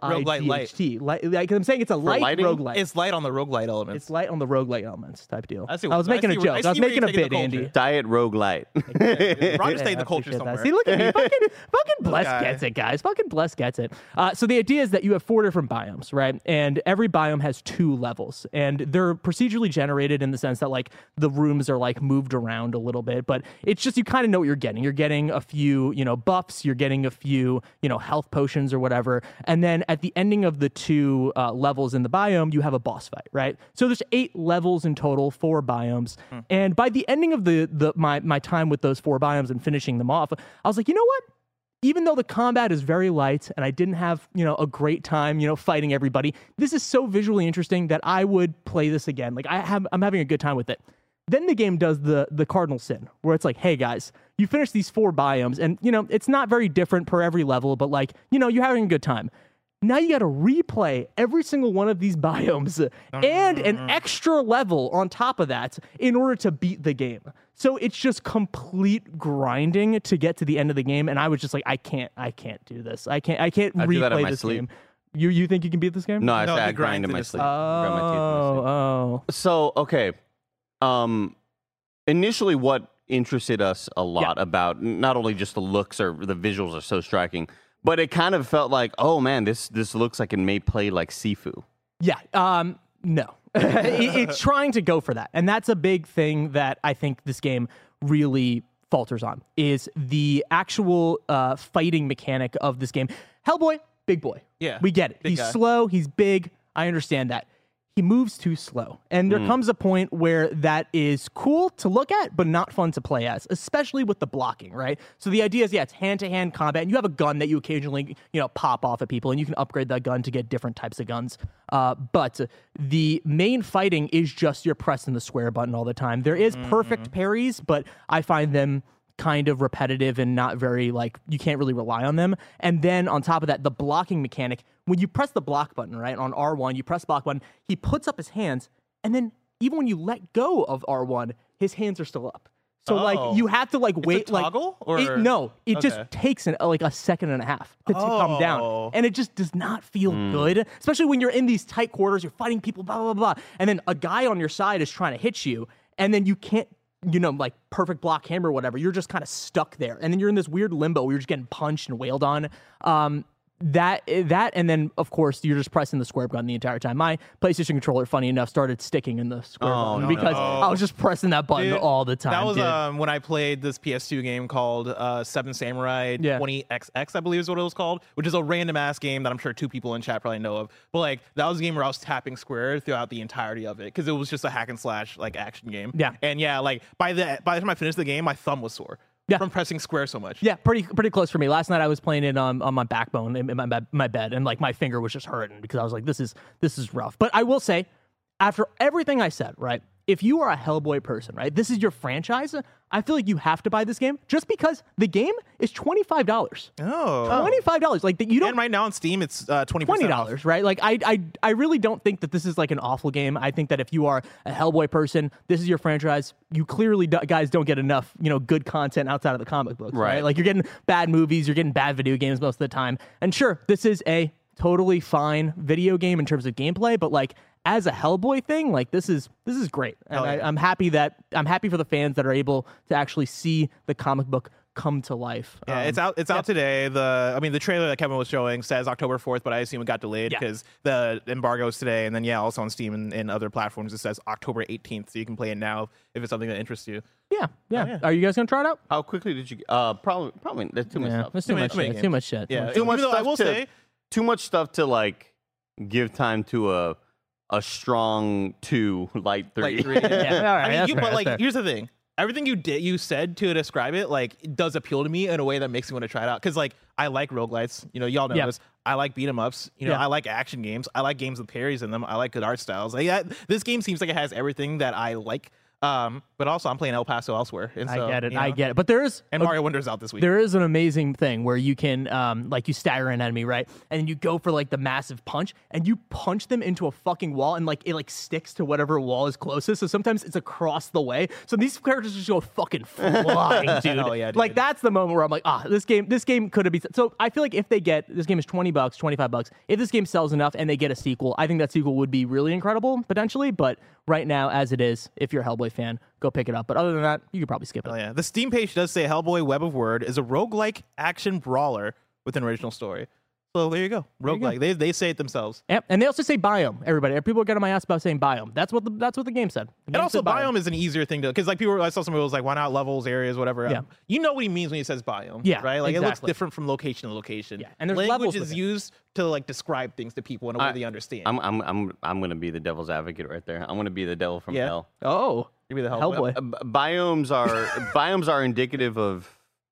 LIGHT. Like I'm saying it's a light lighting? roguelite. It's light on the roguelite elements. It's light on the roguelite elements type deal. I I see- was I making a see- joke. I I was see where making a you're taking bit, the Andy. culture. Diet roguelite. Roger stayed I the culture appreciate that. somewhere. See, look at me. Fucking Bless guy. gets it, guys. Fucking Bless gets it. So the idea is that you have 4 different biomes, right? And every biome has 2 levels. And they're procedurally generated in the sense that, like, the rooms are, like, moved around a little bit. But it's just, you kind of know what you're getting. You're getting a few, buffs. You're getting a few, health potions or whatever. And then at the ending of the 2 levels in the biome, you have a boss fight, right? So there's 8 levels in total, 4 biomes. And by the ending of my time with those 4 biomes and finishing them off, I was like, you know what? Even though the combat is very light and I didn't have, a great time, fighting everybody, this is so visually interesting that I would play this again. Like, I'm having a good time with it. Then the game does the cardinal sin, where it's like, hey guys, you finish these 4 biomes, and it's not very different per every level, but like, you're having a good time. Now you got to replay every single one of these biomes and an extra level on top of that in order to beat the game. So it's just complete grinding to get to the end of the game, and I was just like, I can't do this. I can't do that in replay my this sleep. game. You think you can beat this game? No, I No, said he I grind in my grinds in sleep. Grind my teeth in my sleep. Oh. So, okay. Initially, what interested us a lot about not only just the looks or the visuals are so striking, but it kind of felt like, oh man, this looks like it may play like Sifu. Yeah. No. It's trying to go for that. And that's a big thing that I think this game really falters on, is the actual fighting mechanic of this game. Hellboy, big boy. Yeah, We get it. big He's guy. slow. He's big. I understand that. He moves too slow. And there comes a point where that is cool to look at, but not fun to play as, especially with the blocking, right? So the idea is, it's hand-to-hand combat, and you have a gun that you occasionally, pop off at people, and you can upgrade that gun to get different types of guns. But the main fighting is just you're pressing the square button all the time. There is perfect parries, but I find them kind of repetitive and not very, like, you can't really rely on them. And then on top of that, the blocking mechanic, when you press the block button, right, on R1, you press block button, he puts up his hands, and then even when you let go of R1, his hands are still up. So like you have to like wait, toggle, like or it just takes like a second and a half to come down, and it just does not feel good, especially when you're in these tight quarters, you're fighting people, blah blah blah, and then a guy on your side is trying to hit you, and then you can't, like perfect block him or whatever. You're just kind of stuck there, and then you're in this weird limbo where you're just getting punched and wailed on. That, and then of course you're just pressing the square button the entire time. My PlayStation controller, funny enough, started sticking in the square button because I was just pressing that button all the time. That was dude. when I played this PS2 game called Seven Samurai 20XX, I believe is what it was called, which is a random ass game that I'm sure 2 people in chat probably know of. But like that was a game where I was tapping square throughout the entirety of it because it was just a hack and slash like action game. Yeah. And yeah, like by the time I finished the game, my thumb was sore. Yeah. From pressing square so much. Yeah, pretty close for me. Last night I was playing it on my backbone in my bed, and like my finger was just hurting because I was like, this is rough. But I will say, after everything I said, right, if you are a Hellboy person, right, this is your franchise, I feel like you have to buy this game just because the game is $25. Oh. $25. Like, you don't. And right now on Steam, it's 20%. $20, right? Like, I really don't think that this is like an awful game. I think that if you are a Hellboy person, this is your franchise. You clearly, guys, don't get enough, good content outside of the comic books, right? Like, you're getting bad movies, you're getting bad video games most of the time. And sure, this is a totally fine video game in terms of gameplay, but like, as a Hellboy thing, like this is great, and I'm happy for the fans that are able to actually see the comic book come to life. Yeah, it's out today. The trailer that Kevin was showing says October 4th, but I assume it got delayed because the embargo's today, and then also on Steam and other platforms it says October 18th, so you can play it now if it's something that interests you. Yeah. Are you guys gonna try it out? How quickly did you? Probably. There's too much stuff. There's too much shit. Too much shit. Yeah, Too much even though stuff. I will say, too much stuff to like give time to a strong 2, light 3. Light 3. Yeah, all right, that's fair, but that's fair. here's the thing. Everything you said to describe it, like, it does appeal to me in a way that makes me want to try it out. Because, like, I like roguelites. Y'all know this. I like beat 'em ups. I like action games. I like games with parries in them. I like good art styles. Like, this game seems like it has everything that I like. But also, I'm playing El Paso Elsewhere. And so, I get it. But there is Mario Wonder's out this week. There is an amazing thing where you can, like, you stagger an enemy, right? And then you go for, like, the massive punch, and you punch them into a fucking wall, and, like, it, like, sticks to whatever wall is closest. So sometimes it's across the way. So these characters just go fucking flying, dude. Hell yeah, dude. Like, that's the moment where I'm like, this game could have been. So I feel like if they get, this game is $20, $25. If this game sells enough and they get a sequel, I think that sequel would be really incredible, potentially. But right now, as it is, if you're a Hellboy fan, go pick it up. But other than that, you could probably skip it. Oh, yeah. The Steam page does say Hellboy Web of Word is a roguelike action brawler with an original story. So there you go. Roguelike. They say it themselves. Yep. And they also say biome. Everybody. People get on my ass about saying biome. That's what the game said. And also, biome is an easier thing to, because like I saw some people was like, why not levels, areas, whatever. Yeah. You know what he means when he says biome. Yeah, right. Like it looks exactly. different from location to location. Yeah. And there's language levels is with it. used to like describe things to people in a way they understand. I'm gonna be the devil's advocate right there. I'm gonna be the devil from hell. Oh. You be the Hellboy. Biomes are indicative of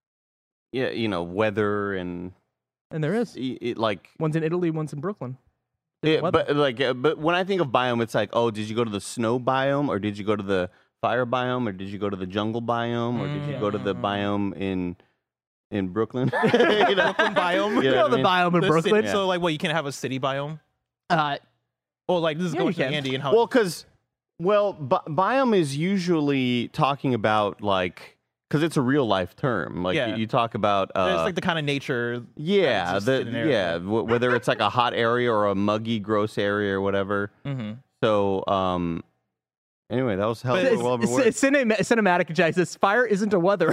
weather and And there is. Like One's in Italy, one's in Brooklyn. but when I think of biome, it's like, oh, did you go to the snow biome, or did you go to the fire biome, or did you go to the jungle biome, or did you go to the biome in Brooklyn? Brooklyn biome. You know the biome in Brooklyn. So like, what, you can't have a city biome? Uh, Well, like this is Yeah, going you to can. Andy and how. Biome is usually talking about like, because it's a real life term. Like Yeah. you talk about, there's like the kind of nature. yeah, that's just in an area. whether it's like a hot area or a muggy, gross area or whatever. Mm-hmm. So, anyway, that was hell of a well of a word. Cinematic Jay says fire isn't a weather.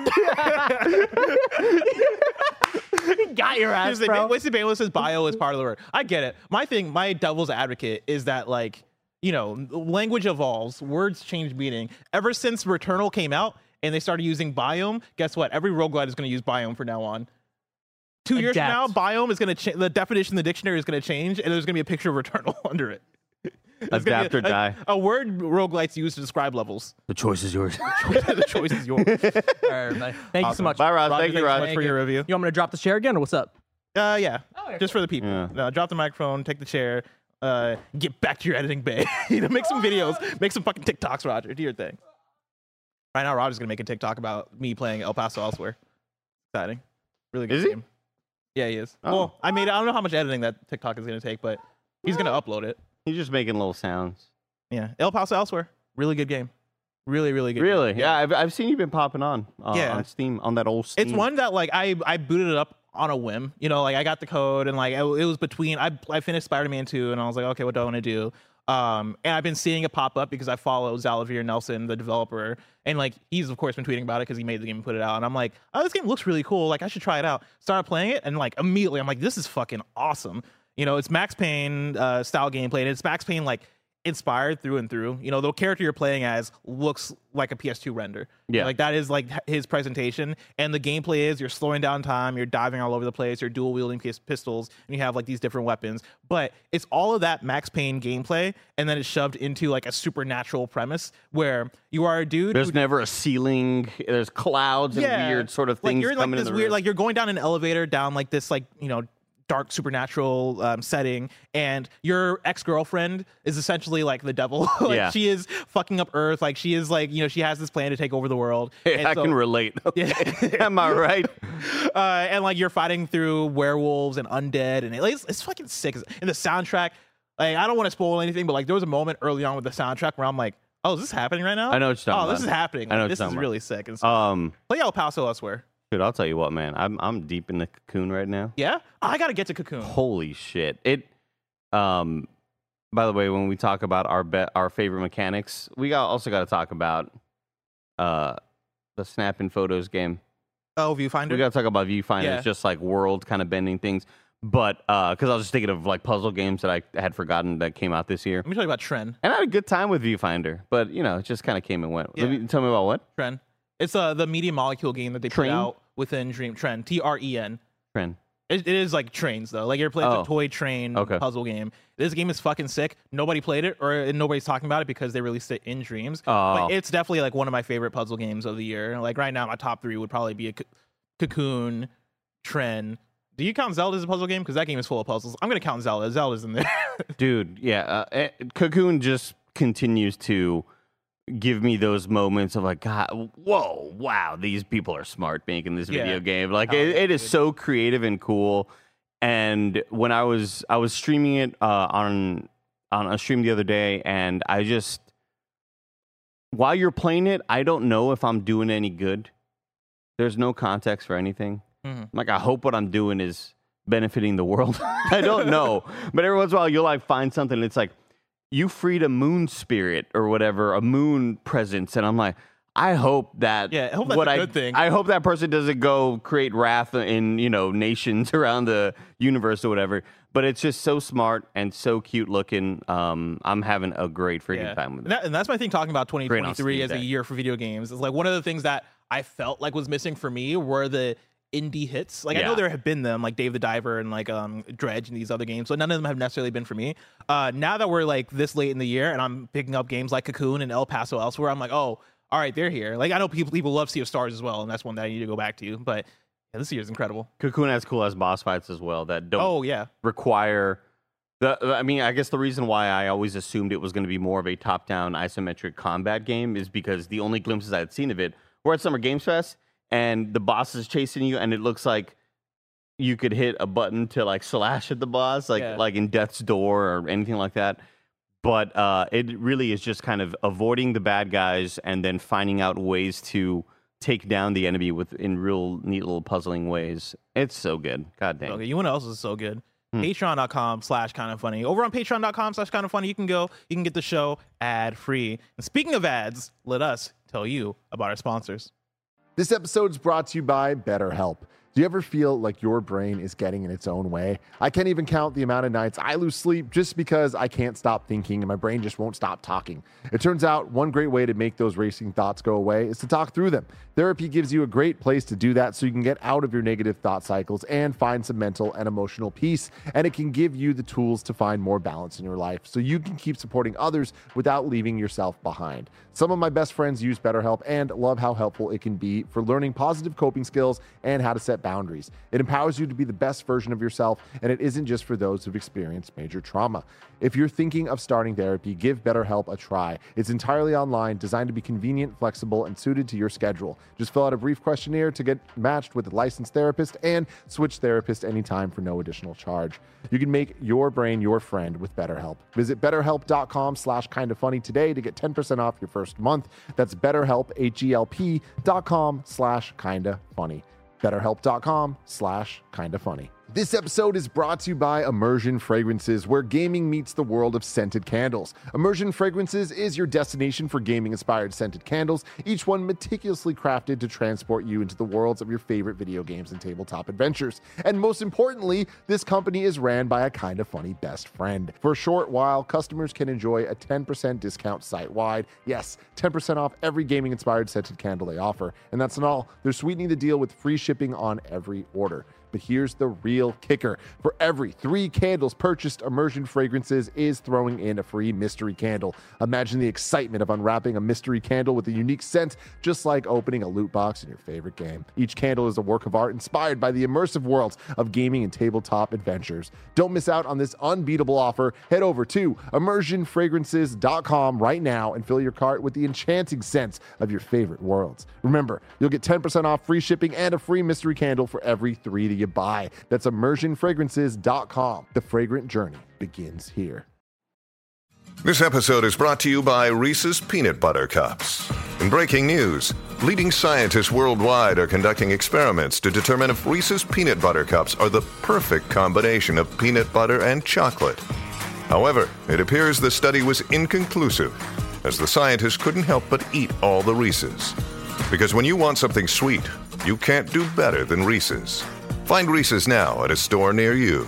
Got your ass, bro. Wasted Bayless says bio is part of the word. I get it. My devil's advocate is that, like, language evolves, words change meaning. Ever since Returnal came out and they started using biome, guess what? Every roguelite is going to use biome from now on. 2 years from now, biome is going to change. The definition in the dictionary is going to change, and there's going to be a picture of Returnal under it. Adapt or die. A word roguelites use to describe levels. The choice is yours. The choice is yours. All right, everybody. Thank you so much. Bye, Roz. Roger, Thank you, thanks so Roz. much for your review. You want me to drop the chair again, or what's up? Yeah. okay, Just for the people. Yeah. Drop the microphone, take the chair, get back to your editing bay. Make some videos, make some fucking TikToks, Roger. Do your thing. Right now, Roger's gonna make a TikTok about me playing El Paso Elsewhere. Exciting. Really good Is he? game. Yeah, he is. Oh. Well, I don't know how much editing that TikTok is gonna take, but he's gonna upload it. He's just making little sounds. Yeah. El Paso Elsewhere. Really good game. Really, really good. Really? Game. Yeah, I've seen you been popping on Yeah. on Steam, on that old Steam. It's one that like I booted it up on a whim. Like I got the code and like it was between I finished Spider-Man 2 and I was like, okay, what do I want to do? And I've been seeing it pop up because I follow Xalavier Nelson, the developer, and like he's of course been tweeting about it because he made the game and put it out. And I'm like, oh, this game looks really cool. Like I should try it out. Started playing it and like immediately I'm like, this is fucking awesome. It's Max Payne style gameplay, and it's Max Payne like inspired through and through. The character you're playing as looks like a PS2 render. Yeah. Like that is like his presentation, and the gameplay is you're slowing down time, you're diving all over the place, you're dual wielding pistols, and you have like these different weapons. But it's all of that Max Payne gameplay, and then it's shoved into like a supernatural premise where you are a dude. There's never a ceiling. There's clouds and weird sort of things like you're in like coming this in the weird, room. like you're going down an elevator down like this like dark supernatural setting, and your ex-girlfriend is essentially like the devil. Like Yeah. she is fucking up Earth. Like she is like, she has this plan to take over the world. Hey, And I so- can relate. Yeah. Am I right? And like you're fighting through werewolves and undead, and it's fucking sick. And the soundtrack, like I don't want to spoil anything, but like there was a moment early on with the soundtrack where I'm like, oh, is this happening right now? I know what you're talking Oh, this about. is happening. I know Like, what this you're is talking really sick. And so, play El Paso elsewhere. Dude, I'll tell you what, man. I'm deep in the Cocoon right now. Yeah, I gotta get to Cocoon. Holy shit! By the way, when we talk about our favorite mechanics, we also got to talk about the snapping photos game. Oh, Viewfinder. We got to talk about Viewfinder. Yeah. It's just like world kind of bending things. But because I was just thinking of like puzzle games that I had forgotten that came out this year, Let me tell you about Tren. and I had a good time with Viewfinder. But it just kind of came and went. Yeah. Tell me about what Tren. It's the media molecule game that they put Train? out within Dream. Tren. Tren. trend. It is like trains though. Like you're playing Oh. a toy train Okay. puzzle game. This game is fucking sick. Nobody played it or nobody's talking about it because they released it in Dreams. Oh. But it's definitely like one of my favorite puzzle games of the year. Like right now, my top 3 would probably be a Cocoon, Tren. Do you count Zelda as a puzzle game? Because that game is full of puzzles. I'm gonna count Zelda. Zelda's in there. Dude, yeah. Cocoon just continues to give me those moments of like, God, whoa, wow, these people are smart making this Yeah. video game. Like, Oh, it is dude. so creative and cool. And when I was streaming it on a stream the other day, and I just, while you're playing it, I don't know if I'm doing any good. There's no context for anything. Mhm. Like, I hope what I'm doing is benefiting the world. I don't know. But every once in a while, you'll like find something. It's like, you freed a moon spirit or whatever, a moon presence. And I'm like, I hope that Yeah, I hope that's a good thing. I hope that person doesn't go create wrath in, nations around the universe or whatever. But it's just so smart and so cute looking. I'm having a great freaking time with it. And that's my thing talking about 2023 as a Steam Deck. year for video games. It's like one of the things that I felt like was missing for me were the indie hits. Like I know Yeah. there have been them, like Dave the Diver and like Dredge and these other games, but none of them have necessarily been for me. Now that we're like this late in the year and I'm picking up games like Cocoon and El Paso elsewhere, I'm like, oh, all right, they're here. Like I know people love Sea of Stars as well, and that's one that I need to go back to. But yeah, this year is incredible. Cocoon has cool as boss fights as well that don't Oh yeah, require I guess the reason why I always assumed it was going to be more of a top-down isometric combat game is because the only glimpses I had seen of it were at Summer Games Fest, and the boss is chasing you, and it looks like you could hit a button to like slash at the boss, like in Death's Door or anything like that. But it really is just kind of avoiding the bad guys and then finding out ways to take down the enemy in real neat little puzzling ways. It's so good. God dang. okay. You know what else is so good? Patreon.com/kindoffunny. Over on Patreon.com/kindoffunny, you can get the show ad free. And speaking of ads, let us tell you about our sponsors. This episode is brought to you by BetterHelp. Do you ever feel like your brain is getting in its own way? I can't even count the amount of nights I lose sleep just because I can't stop thinking and my brain just won't stop talking. It turns out one great way to make those racing thoughts go away is to talk through them. Therapy gives you a great place to do that so you can get out of your negative thought cycles and find some mental and emotional peace. And it can give you the tools to find more balance in your life so you can keep supporting others without leaving yourself behind. Some of my best friends use BetterHelp and love how helpful it can be for learning positive coping skills and how to set boundaries. It empowers you to be the best version of yourself, and it isn't just for those who've experienced major trauma. If you're thinking of starting therapy, give BetterHelp a try. It's entirely online, designed to be convenient, flexible, and suited to your schedule. Just fill out a brief questionnaire to get matched with a licensed therapist and switch therapist anytime for no additional charge. You can make your brain your friend with BetterHelp. Visit betterhelp.com/kindoffunny today to get 10% off your first month. That's BetterHelp, HELP.com/kindafunny. BetterHelp.com/kindafunny. This episode is brought to you by Immersion Fragrances, where gaming meets the world of scented candles. Immersion Fragrances is your destination for gaming-inspired scented candles, each one meticulously crafted to transport you into the worlds of your favorite video games and tabletop adventures. And most importantly, this company is ran by a kind of funny best friend. For a short while, customers can enjoy a 10% discount site-wide. Yes, 10% off every gaming-inspired scented candle they offer. And that's not all. They're sweetening the deal with free shipping on every order. But here's the real kicker. For every 3 candles purchased, Immersion Fragrances is throwing in a free mystery candle. Imagine the excitement of unwrapping a mystery candle with a unique scent, just like opening a loot box in your favorite game. Each candle is a work of art inspired by the immersive worlds of gaming and tabletop adventures. Don't miss out on this unbeatable offer. Head over to immersionfragrances.com right now and fill your cart with the enchanting scents of your favorite worlds. Remember, you'll get 10% off free shipping and a free mystery candle for every 3 that you buy. That's immersionfragrances.com. The fragrant journey begins here. This episode is brought to you by Reese's Peanut Butter Cups. In breaking news, leading scientists worldwide are conducting experiments to determine if Reese's Peanut Butter Cups are the perfect combination of peanut butter and chocolate. However, it appears the study was inconclusive, as the scientists couldn't help but eat all the Reese's. Because when you want something sweet, you can't do better than Reese's. Find Reese's now at a store near you.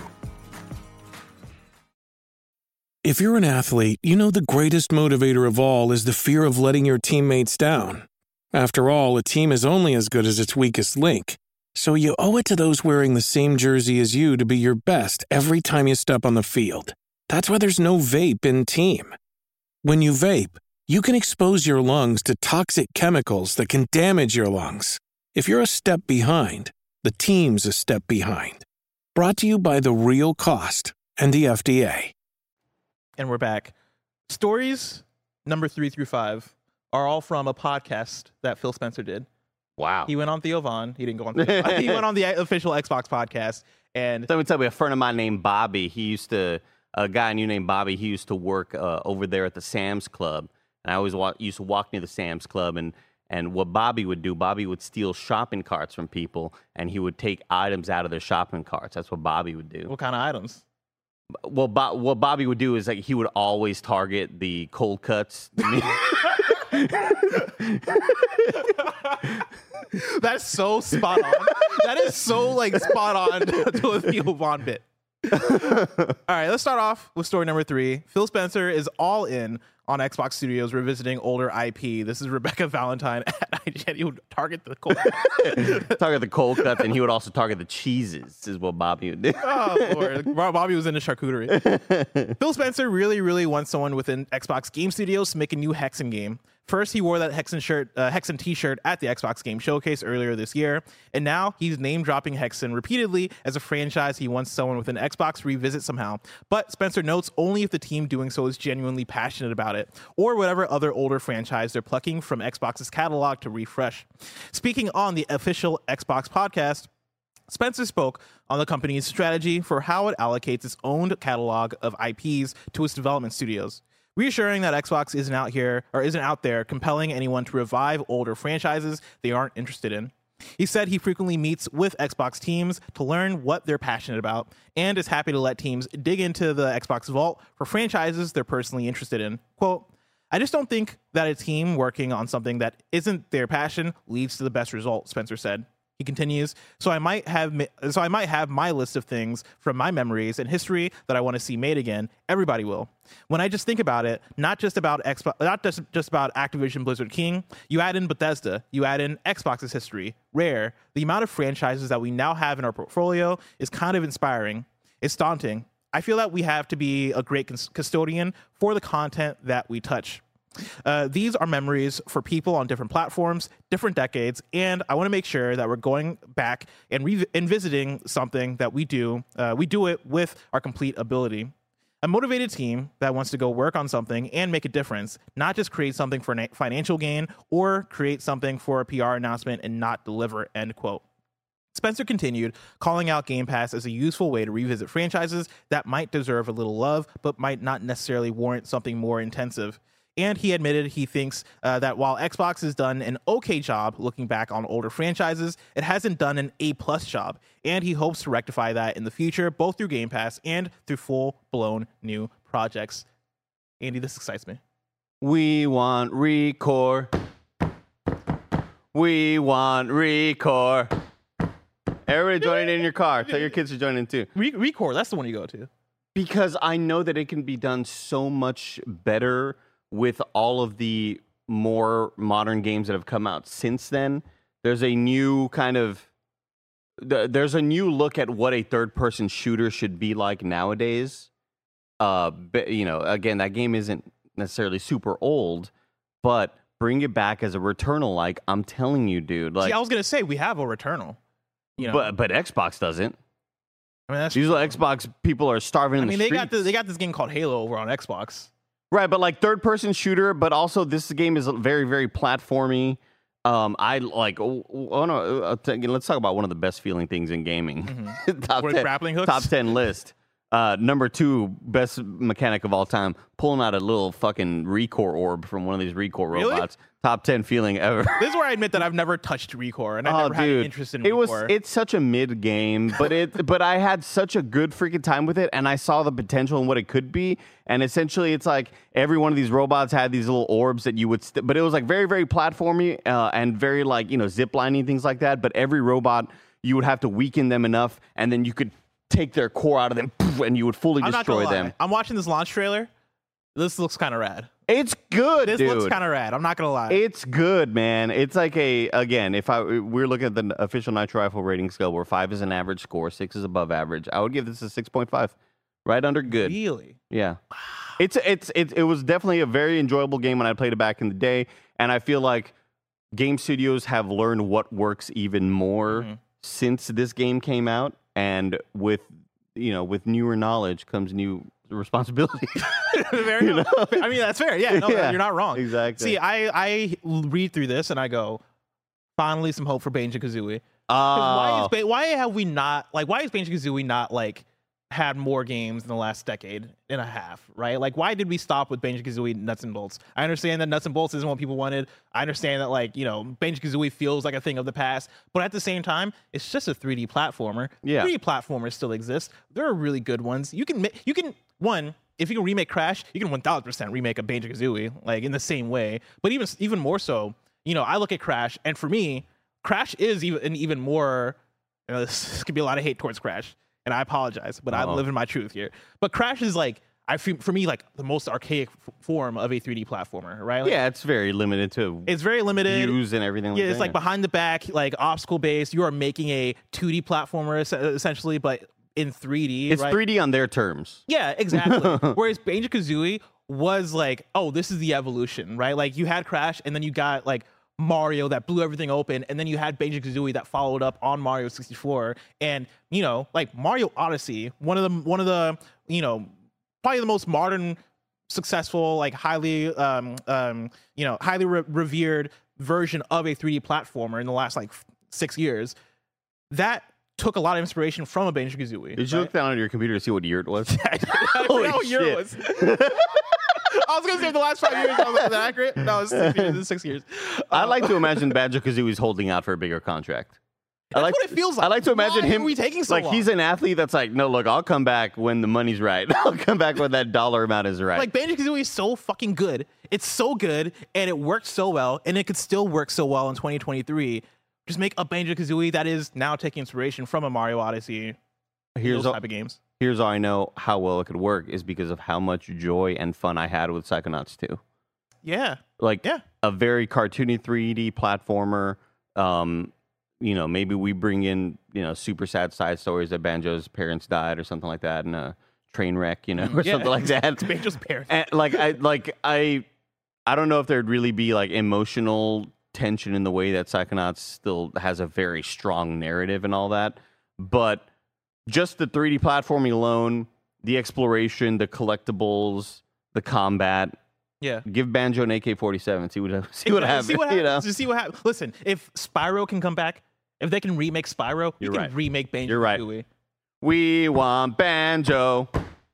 If you're an athlete, you know the greatest motivator of all is the fear of letting your teammates down. After all, a team is only as good as its weakest link. So you owe it to those wearing the same jersey as you to be your best every time you step on the field. That's why there's no vape in team. When you vape, you can expose your lungs to toxic chemicals that can damage your lungs. If you're a step behind, the team's a step behind. Brought to you by The Real Cost and the FDA. And we're back. Stories number 3 through 5 are all from a podcast that Phil Spencer did. Wow. He went on Theo Von. He didn't go on Theo Von. He went on the official Xbox podcast. And Let me tell you, a friend of mine named Bobby, a guy I knew named Bobby, he used to work over there at the Sam's Club. And I always used to walk near the Sam's Club. And what Bobby would do, Bobby would steal shopping carts from people, and he would take items out of their shopping carts. That's what Bobby would do. what kind of items? Well, what Bobby would do is like he would always target the cold cuts. That's so spot on. That is so spot on to a Theo Von bit. All right, let's start off with story number 3. Phil Spencer is all in on Xbox Studios revisiting older IP. This is Rebecca Valentine at IGN. He would target the cold Target the cold cuts, and he would also target the cheeses, is what Bobby would do. Oh, Lord. Bobby was into charcuterie. Phil Spencer really, really wants someone within Xbox Game Studios to make a new Hexen game. First, he wore that Hexen t-shirt at the Xbox Game Showcase earlier this year, and now he's name-dropping Hexen repeatedly as a franchise he wants someone within Xbox to revisit somehow. But Spencer notes only if the team doing so is genuinely passionate about it, or whatever other older franchise they're plucking from Xbox's catalog to refresh. Speaking on the official Xbox podcast, Spencer spoke on the company's strategy for how it allocates its own catalog of IPs to its development studios, reassuring that Xbox isn't out there compelling anyone to revive older franchises they aren't interested in. He said he frequently meets with Xbox teams to learn what they're passionate about and is happy to let teams dig into the Xbox vault for franchises they're personally interested in. Quote, "I just don't think that a team working on something that isn't their passion leads to the best result," Spencer said. He continues, so I might have my list of things from my memories and history that I want to see made again. Everybody will. When I just think about it, not just about Activision Blizzard King, you add in Bethesda, you add in Xbox's history, Rare, the amount of franchises that we now have in our portfolio is kind of inspiring. It's daunting. I feel that we have to be a great custodian for the content that we touch. These are memories for people on different platforms, different decades, and I want to make sure that we're going back and visiting something that we do it with our complete ability. A motivated team that wants to go work on something and make a difference, not just create something for financial gain or create something for a PR announcement and not deliver, end quote. Spencer continued, calling out Game Pass as a useful way to revisit franchises that might deserve a little love, but might not necessarily warrant something more intensive. And he admitted he thinks that while Xbox has done an okay job looking back on older franchises, it hasn't done an A+ job. And he hopes to rectify that in the future, both through Game Pass and through full-blown new projects. Andy, this excites me. We want Recore. We want Recore. Everybody join in your car. Tell your kids to join in too. Recore, that's the one you go to. Because I know that it can be done so much better with all of the more modern games that have come out since then. There's a new kind of there's a new look at what a third-person shooter should be like nowadays. But, again, that game isn't necessarily super old, but bring it back as a Returnal. Like, I'm telling you, dude. Like, See, I was gonna say we have a Returnal, but Xbox doesn't. I mean, that's These Xbox people are starving. In the they streets. got this game called Halo over on Xbox. Right, but like third-person shooter, but also this game is very, very platformy. I like. Let's talk about one of the best feeling things in gaming. Mm-hmm. top grappling hooks? Top 10 list. Number 2 best mechanic of all time, pulling out a little fucking Recore orb from one of these Recore Really? robots. Top 10 feeling ever. This is where I admit that I've never touched Recore, and I never had an interest in Recore. It's such a mid game, but I had such a good freaking time with it, and I saw the potential in what it could be. And essentially, it's like every one of these robots had these little orbs that you would, but it was like very, very platformy and very like zip lining, things like that. But every robot, you would have to weaken them enough, and then you could take their core out of them, and you would fully destroy them. I'm watching this launch trailer. This looks kind of rad. It's good, This dude. looks kind of rad. I'm not gonna lie. It's good, man. It's like we're looking at the official Nitro Rifle rating scale where 5 is an average score, 6 is above average. I would give this a 6.5, right under good. Really? Yeah. It was definitely a very enjoyable game when I played it back in the day, and I feel like game studios have learned what works even more since this game came out, and with newer knowledge comes new responsibility. I mean, that's fair. Yeah, no, Yeah, you're not wrong. exactly. See, I read through this and I go, finally some hope for Banjo-Kazooie. Oh. Why have we not, like, why is Banjo-Kazooie not, like, had more games in the last decade and a half, right? Like, why did we stop with Banjo-Kazooie Nuts and Bolts? I understand that Nuts and Bolts isn't what people wanted. I understand that, like, Banjo-Kazooie feels like a thing of the past, but at the same time, it's just a 3D platformer. Yeah. 3D platformers still exist. There are really good ones. You can one, if you can remake Crash, you can 1000% remake a Banjo-Kazooie, like, in the same way. But even more so, I look at Crash, and for me, Crash is even more, this could be a lot of hate towards Crash, and I apologize, but I'm living my truth here. But Crash is like, for me, like the most archaic form of a 3D platformer, right? Like, Yeah, it's very limited to it's very limited. views and everything. Yeah, like it's that. like behind the back, like obstacle based. You are making a 2D platformer essentially, but in 3D. It's right? 3D on their terms. Yeah, exactly. Whereas Banjo-Kazooie was like, oh, this is the evolution, right? Like you had Crash, and then you got like Mario that blew everything open, and then you had Banjo-Kazooie that followed up on Mario 64, and like Mario Odyssey, one of the probably the most modern, successful, like highly revered version of a 3D platformer in the last like 6 years. That took a lot of inspiration from a Banjo-Kazooie. Did you look down on your computer to see what year it was? I don't know what year it was. I was gonna say the last 5 years. I was like, is that accurate? No, it's 6 years. It's 6 years. I like to imagine Banjo-Kazooie's holding out for a bigger contract. That's what it feels like. I like to imagine Why him are we taking so like long? he's an athlete that's like, no, look, I'll come back when the money's right. I'll come back when that dollar amount is right. Like Banjo-Kazooie is so fucking good. It's so good, and it worked so well, and it could still work so well in 2023. Just make a Banjo-Kazooie that is now taking inspiration from a Mario Odyssey. Here's those type of games. Here's how I know how well it could work is because of how much joy and fun I had with Psychonauts 2. Yeah. Like Yeah. a very cartoony 3D platformer. Maybe we bring in, super sad side stories that Banjo's parents died or something like that, and a train wreck, or something like that. It's Banjo's parents. And I don't know if there'd really be like emotional tension in the way that Psychonauts still has a very strong narrative and all that, but just the 3D platforming alone, the exploration, the collectibles, the combat. Yeah. Give Banjo an AK-47. See what happens. See what happens. Just see what happens. Listen, if Spyro can come back, if they can remake Spyro, you can remake Banjo-Kazooie. You're right. We want Banjo.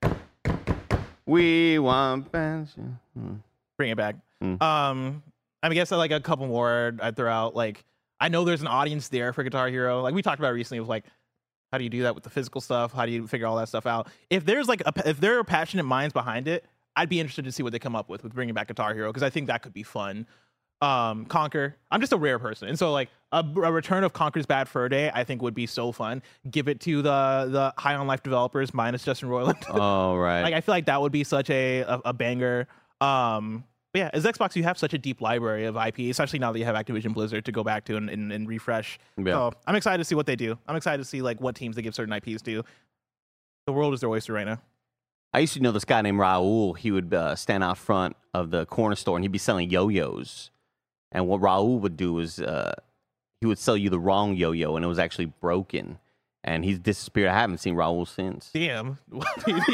We want Banjo. Bring it back. I guess like a couple more I'd throw out. Like, I know there's an audience there for Guitar Hero. Like we talked about recently of like, how do you do that with the physical stuff? How do you figure all that stuff out? If there's like if there are passionate minds behind it, I'd be interested to see what they come up with bringing back Guitar Hero, because I think that could be fun. Conquer, I'm just a rare person, and so like a return of Conquer's Bad Fur Day I think would be so fun. Give it to the High on Life developers minus Justin Roiland. Oh right. Like I feel like that would be such a banger. But yeah, as Xbox, you have such a deep library of IP, especially now that you have Activision Blizzard to go back to and refresh. Yeah. So I'm excited to see what they do. I'm excited to see like what teams they give certain IPs to. The world is their oyster right now. I used to know this guy named Raul. He would stand out front of the corner store and he'd be selling yo-yos. And what Raul would do is he would sell you the wrong yo-yo and it was actually broken. And he's disappeared. I haven't seen Raul since. Damn. What happened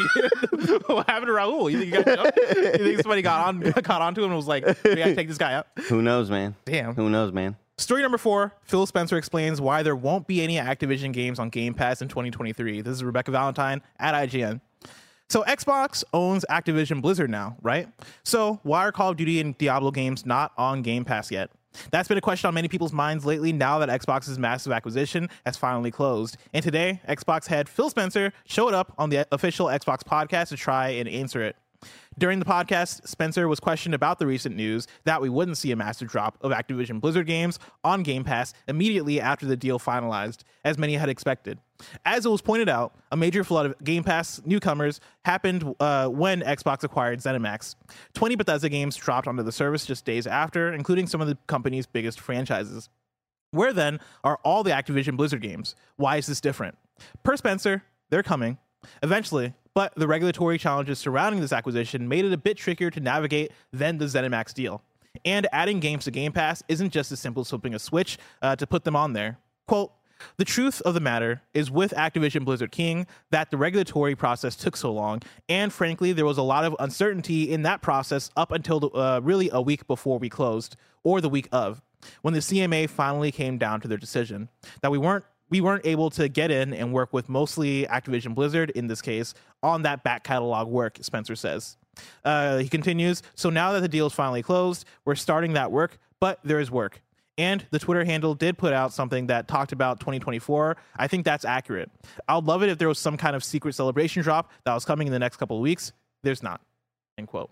to Raul? You think somebody caught onto him and was like, we gotta take this guy out? Who knows, man? Damn. Who knows, man? Story number 4, Phil Spencer explains why there won't be any Activision games on Game Pass in 2023. This is Rebecca Valentine at IGN. So Xbox owns Activision Blizzard now, right? So why are Call of Duty and Diablo games not on Game Pass yet? That's been a question on many people's minds lately now that Xbox's massive acquisition has finally closed. And today, Xbox head Phil Spencer showed up on the official Xbox podcast to try and answer it. During the podcast, Spencer was questioned about the recent news that we wouldn't see a massive drop of Activision Blizzard games on Game Pass immediately after the deal finalized, as many had expected. As it was pointed out, a major flood of Game Pass newcomers happened when Xbox acquired ZeniMax. 20 Bethesda games dropped onto the service just days after, including some of the company's biggest franchises. Where then are all the Activision Blizzard games? Why is this different? Per Spencer, they're coming eventually, but the regulatory challenges surrounding this acquisition made it a bit trickier to navigate than the ZeniMax deal. And adding games to Game Pass isn't just as simple as flipping a switch to put them on there. Quote, the truth of the matter is with Activision Blizzard King that the regulatory process took so long, and frankly, there was a lot of uncertainty in that process up until really a week before we closed, or the week of, when the CMA finally came down to their decision that we weren't able to get in and work with mostly Activision Blizzard, in this case, on that back catalog work, Spencer says. He continues, so now that the deal is finally closed, we're starting that work, but there is work. And the Twitter handle did put out something that talked about 2024. I think that's accurate. I'd love it if there was some kind of secret celebration drop that was coming in the next couple of weeks. There's not. End quote.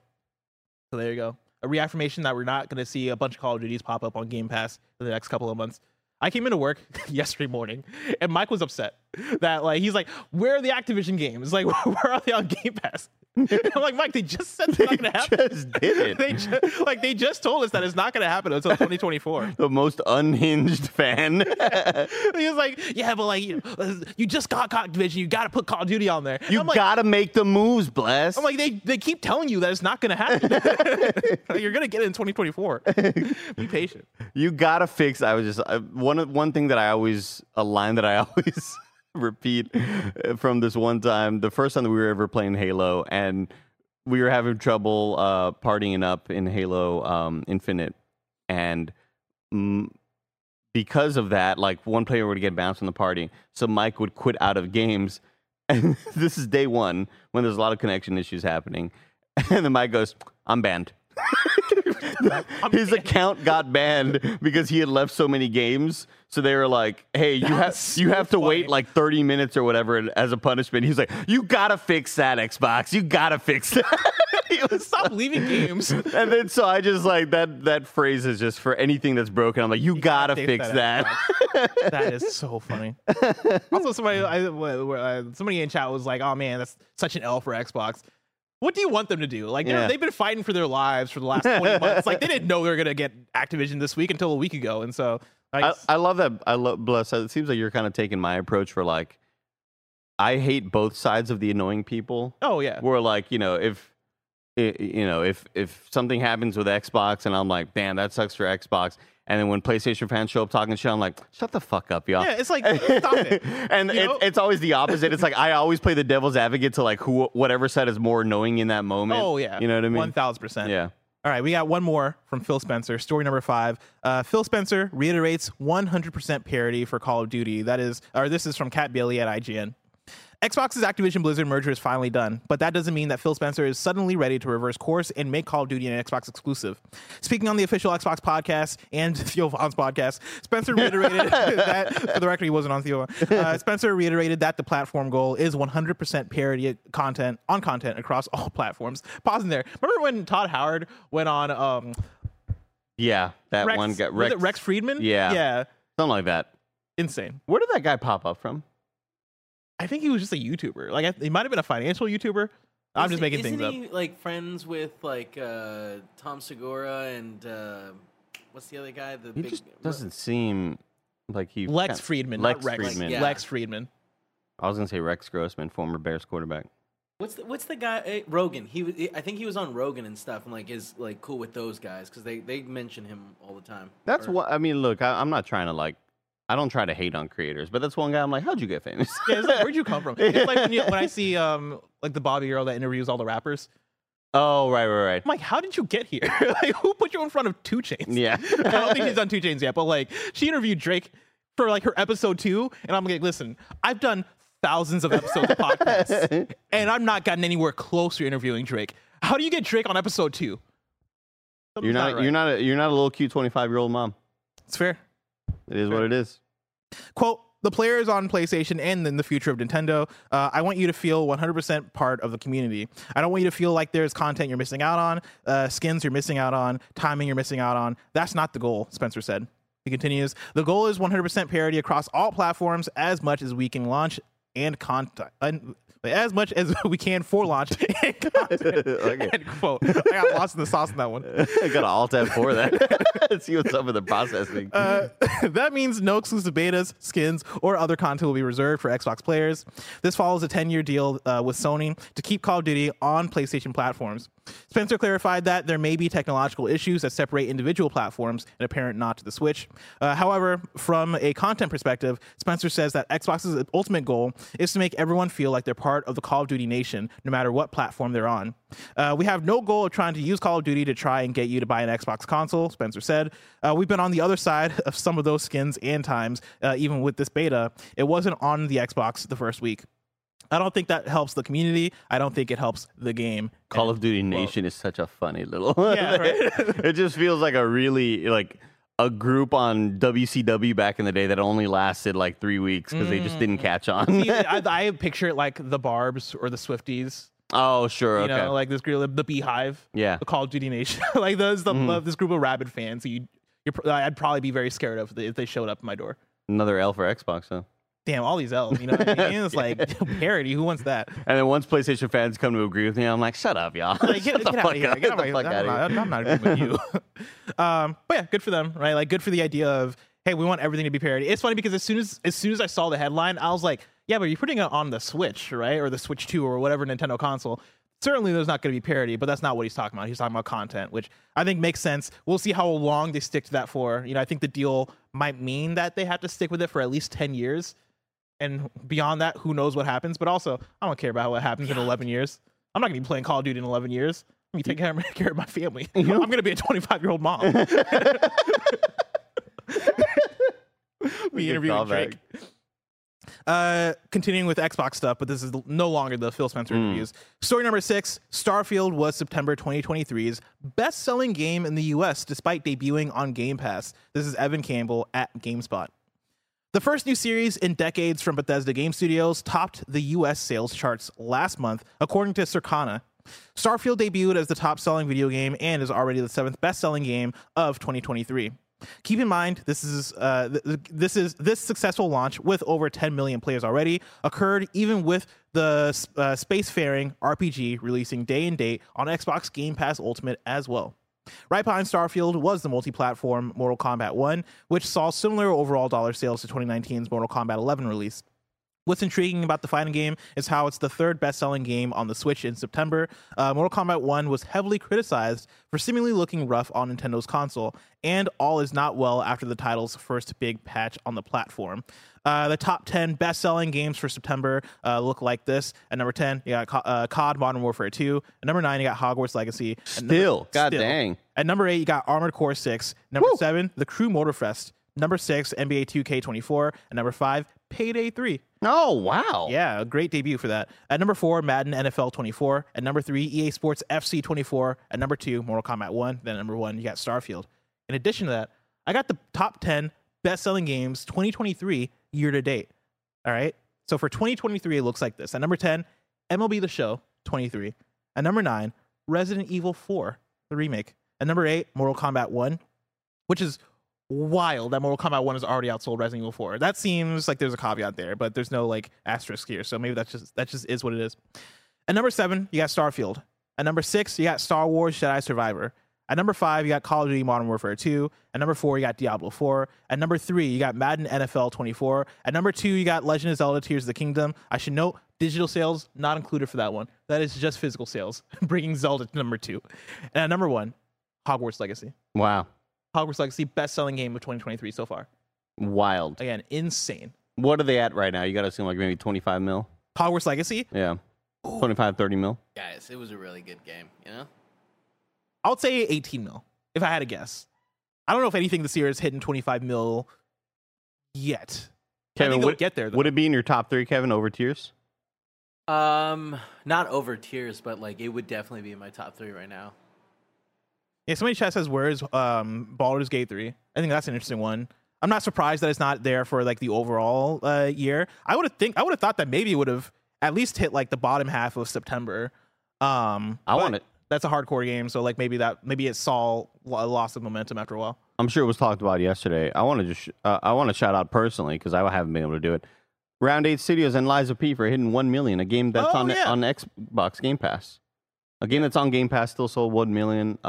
So there you go. A reaffirmation that we're not going to see a bunch of Call of Duties pop up on Game Pass in the next couple of months. I came into work yesterday morning and Mike was upset that he's like, where are the Activision games? Like, where are they on Game Pass? And I'm like, Mike, they just said it's not going to happen. Just did it. They just told us that it's not going to happen until 2024. The most unhinged fan. He was like, yeah, but you just got Activision. You got to put Call of Duty on there. You got to make the moves, Bless. I'm like, they keep telling you that it's not going to happen. You're going to get it in 2024. Be patient. You got to fix. I was just one thing that a line that I always repeat from this one time, the first time that we were ever playing Halo, and we were having trouble partying up in Halo Infinite, and because of that, one player would get bounced from the party, so Mike would quit out of games. And this is day one when there's a lot of connection issues happening, and then Mike goes, "I'm banned." His account got banned because he had left so many games. So they were like, "Hey, you have to wait 30 minutes or whatever as a punishment." He's like, "You gotta fix that, Xbox. You gotta fix that." Stop leaving games. And then so I just that phrase is just for anything that's broken. I'm like, you gotta fix that. That is so funny. Also, somebody in chat was like, "Oh man, that's such an L for Xbox." What do you want them to do? They've been fighting for their lives for the last 20 months. They didn't know they were going to get Activision this week until a week ago. And so I love that. I love Bless. It seems like you're kind of taking my approach for I hate both sides of the annoying people. Oh yeah. Where if something happens with Xbox and I'm like, damn, that sucks for Xbox. And then when PlayStation fans show up talking shit, I'm like, shut the fuck up, y'all. Yeah, it's like, stop it. And it's always the opposite. It's I always play the devil's advocate to whatever side is more annoying in that moment. Oh, yeah. You know what I mean? 1,000%. Yeah. All right, we got one more from Phil Spencer. Story number 5. Phil Spencer reiterates 100% parity for Call of Duty. This is from Kat Bailey at IGN. Xbox's Activision Blizzard merger is finally done, but that doesn't mean that Phil Spencer is suddenly ready to reverse course and make Call of Duty an Xbox exclusive. Speaking on the official Xbox podcast and Theo Von's podcast, Spencer reiterated that, for the record, he wasn't on Theo. Spencer reiterated that the platform goal is 100% parity content across all platforms. Pausing there. Remember when Todd Howard went on? Yeah, that Rex, one got was it Rex Friedman? Yeah, something like that. Insane. Where did that guy pop up from? I think he was just a YouTuber. He might have been a financial YouTuber. I'm just making things up. Isn't he like friends with like Tom Segura and what's the other guy? He just doesn't seem like he. Lex Friedman, Lex not Rex. Friedman. Yeah. Lex Friedman. I was gonna say Rex Grossman, former Bears quarterback. What's the guy? Rogan. I think he was on Rogan and stuff, and like is like cool with those guys because they mention him all the time. That's what I mean. Look, I'm not trying to like. I don't try to hate on creators, but that's one guy I'm like, how'd you get famous? Yeah, it's like, where'd you come from? It's like when I see like the Bobby girl that interviews all the rappers. Oh, right. I'm like, how did you get here? Like, who put you in front of 2 Chainz? Yeah. I don't think she's done 2 Chainz yet, but like, she interviewed Drake for like her episode 2, and I'm like, listen, I've done thousands of episodes of podcasts, and I've not gotten anywhere close to interviewing Drake. How do you get Drake on episode 2? You're not a little cute 25-year-old mom. It's fair. It is what it is. Quote, the players on PlayStation and in the future of Nintendo, I want you to feel 100% part of the community. I don't want you to feel like there's content you're missing out on, skins you're missing out on, timing you're missing out on. That's not the goal, Spencer said. He continues, the goal is 100% parity across all platforms as much as we can launch and content. As much as we can for launch and content. Okay. End quote. I got lost in the sauce in that one. I got to alt F4 that. See what's up with the processing. That means no exclusive betas, skins, or other content will be reserved for Xbox players. This follows a 10-year deal with Sony to keep Call of Duty on PlayStation platforms. Spencer clarified that there may be technological issues that separate individual platforms, an apparent nod to the Switch. However, from a content perspective, Spencer says that Xbox's ultimate goal is to make everyone feel like they're part of the Call of Duty nation, no matter what platform they're on. We have no goal of trying to use Call of Duty to try and get you to buy an Xbox console, Spencer said. We've been on the other side of some of those skins and times, even with this beta. It wasn't on the Xbox the first week. I don't think that helps the community. I don't think it helps the game. Call of Duty Nation is such a funny little. Yeah, right? It just feels like a group on WCW back in the day that only lasted like 3 weeks because they just didn't catch on. See, I picture it like the Barbs or the Swifties. Oh, sure. You know, like this group, the Beehive. Yeah. The Call of Duty Nation. Like this group of rabid fans. I'd probably be very scared of if they showed up at my door. Another L for Xbox, huh? Damn, all these L's, you know what I mean? It's like parody. Who wants that? And then once PlayStation fans come to agree with me, I'm like, shut up, y'all. Like, get out of here. Get the fuck out of here. I'm not agreeing with you. But yeah, good for them, right? Like, good for the idea of, hey, we want everything to be parody. It's funny because as soon as I saw the headline, I was like, yeah, but you're putting it on the Switch, right? Or the Switch 2 or whatever Nintendo console. Certainly there's not going to be parody, but that's not what he's talking about. He's talking about content, which I think makes sense. We'll see how long they stick to that for. You know, I think the deal might mean that they have to stick with it for at least 10 years. And beyond that, who knows what happens? But also, I don't care about what happens in 11 years. I'm not going to be playing Call of Duty in 11 years. I'm going to take care of my family. I'm going to be a 25-year-old mom. Be interviewing Drake. Continuing with Xbox stuff, but this is no longer the Phil Spencer interviews. Story number 6, Starfield was September 2023's best-selling game in the US despite debuting on Game Pass. This is Evan Campbell at GameSpot. The first new series in decades from Bethesda Game Studios topped the US sales charts last month, according to Circana. Starfield debuted as the top-selling video game and is already the 7th best-selling game of 2023. Keep in mind, this successful launch with over 10 million players already occurred even with the spacefaring RPG releasing day and date on Xbox Game Pass Ultimate as well. Right behind Starfield was the multi-platform Mortal Kombat 1, which saw similar overall dollar sales to 2019's Mortal Kombat 11 release. What's intriguing about the fighting game is how it's the 3rd best-selling game on the Switch in September. Mortal Kombat 1 was heavily criticized for seemingly looking rough on Nintendo's console, and all is not well after the title's first big patch on the platform. The top 10 best-selling games for September look like this. At number 10, you got COD Modern Warfare 2. At number 9, you got Hogwarts Legacy. Dang. At number 8, you got Armored Core 6. Number 7, The Crew Motorfest. Number 6, NBA 2K24. And number 5, Payday 3. Oh, wow. Yeah, a great debut for that. At number 4, Madden NFL 24. At number 3, EA Sports FC 24. At number 2, Mortal Kombat 1. Then at number 1, you got Starfield. In addition to that, I got the top 10 best-selling games 2023 year to date. All right? So for 2023, it looks like this. At number 10, MLB The Show 23. At number 9, Resident Evil 4, the remake. At number 8, Mortal Kombat 1, which is wild that Mortal Kombat 1 has already outsold Resident Evil 4. That seems like there's a caveat there, but there's no like asterisk here, so maybe that just is what it is. At number 7, you got Starfield. At number 6, you got Star Wars Jedi Survivor. At number 5, you got Call of Duty Modern Warfare 2. At number 4, you got Diablo 4. At number 3, you got Madden NFL 24. At number 2, you got Legend of Zelda Tears of the Kingdom. I should note, digital sales not included for that one. That is just physical sales, bringing Zelda to number 2. And at number 1, Hogwarts Legacy. Wow. Hogwarts Legacy, best-selling game of 2023 so far. Wild. Again, insane. What are they at right now? You got to assume like maybe 25 mil? Hogwarts Legacy? Yeah. 25, 30 mil? Guys, it was a really good game, you know? I would say 18 mil, if I had to guess. I don't know if anything this year has hit 25 mil yet. Kevin, I think they'll get there, though. Would it be in your top 3, Kevin, over Tears? Not over Tears, but like it would definitely be in my top 3 right now. Yeah, somebody in chat says, where is Baldur's Gate 3? I think that's an interesting one. I'm not surprised that it's not there for like the overall year. I would have thought that maybe it would have at least hit like the bottom half of September. I want it. That's a hardcore game, so like maybe it saw a loss of momentum after a while. I'm sure it was talked about yesterday. I want to shout out personally because I haven't been able to do it. Round 8 Studios and Lies of P for hitting 1 million. A game that's on Xbox Game Pass. A game that's on Game Pass still sold 1 million.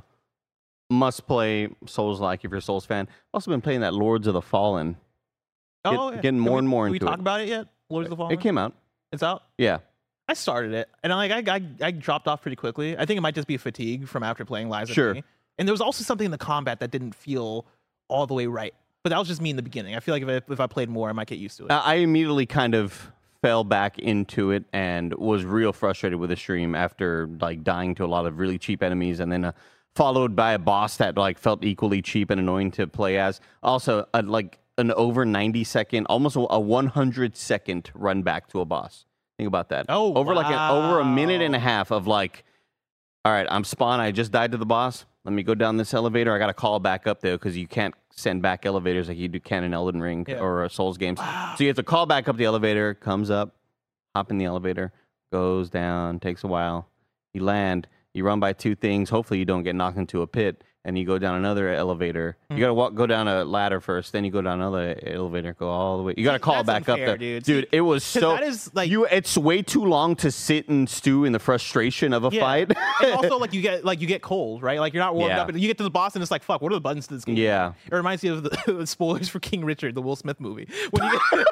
Must play Souls-like if you're a Souls fan. Also been playing that Lords of the Fallen. Getting more and more into it. Did we talk about it yet? Lords of the Fallen? It came out. It's out? Yeah. I started it, and I dropped off pretty quickly. I think it might just be fatigue from after playing Lies of Sure. P. And there was also something in the combat that didn't feel all the way right. But that was just me in the beginning. I feel like if I played more, I might get used to it. I immediately kind of fell back into it and was real frustrated with the stream after like dying to a lot of really cheap enemies, and then followed by a boss that like felt equally cheap and annoying to play as. Also, like an over 90 second, almost a 100 second run back to a boss. Think about that. Oh, over wow. over a minute and a half of like, all right, I'm spawned. I just died to the boss. Let me go down this elevator. I got to call back up there because you can't send back elevators like you can in Elden Ring or Souls games. Wow. So you have to call back up the elevator, comes up, hop in the elevator, goes down, takes a while. You land, you run by 2 things. Hopefully you don't get knocked into a pit, and you go down another elevator. You got to go down a ladder first, then you go down another elevator, go all the way. You got to call That's back unfair, up there. dude. It was so... that is, like- it's way too long to sit and stew in the frustration of a fight. And also, like you get cold, right? Like you're not warmed up, and you get to the boss, and it's like, fuck, what are the buttons to this game? Yeah. It reminds you of the spoilers for King Richard, the Will Smith movie. When you get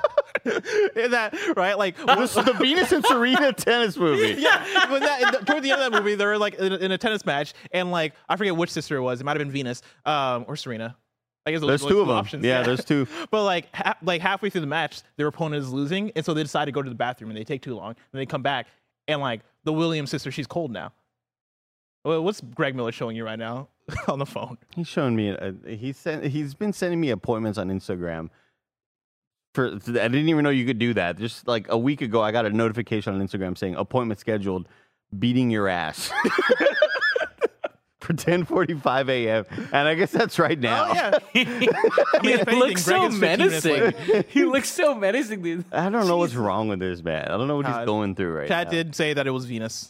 in that, right? Like the Venus and Serena tennis movie. Yeah, when toward the end of that movie, they were like in a tennis match, and like I forget which sister it was. It might have been Venus or Serena. I guess There's 2 of them. Options. Yeah, there's 2. But like halfway through the match, their opponent is losing, and so they decide to go to the bathroom, and they take too long, and they come back, and like the Williams sister, she's cold now. Well, what's Greg Miller showing you right now on the phone? He's showing me. He's been sending me appointments on Instagram. I didn't even know you could do that. Just like a week ago, I got a notification on Instagram saying appointment scheduled, beating your ass. For 10:45 a.m. And I guess that's right now. Oh, yeah. He looks so menacing. He looks so menacing, dude. I don't know what's wrong with this man. I don't know what he's going through right now. Chad did say that it was Venus.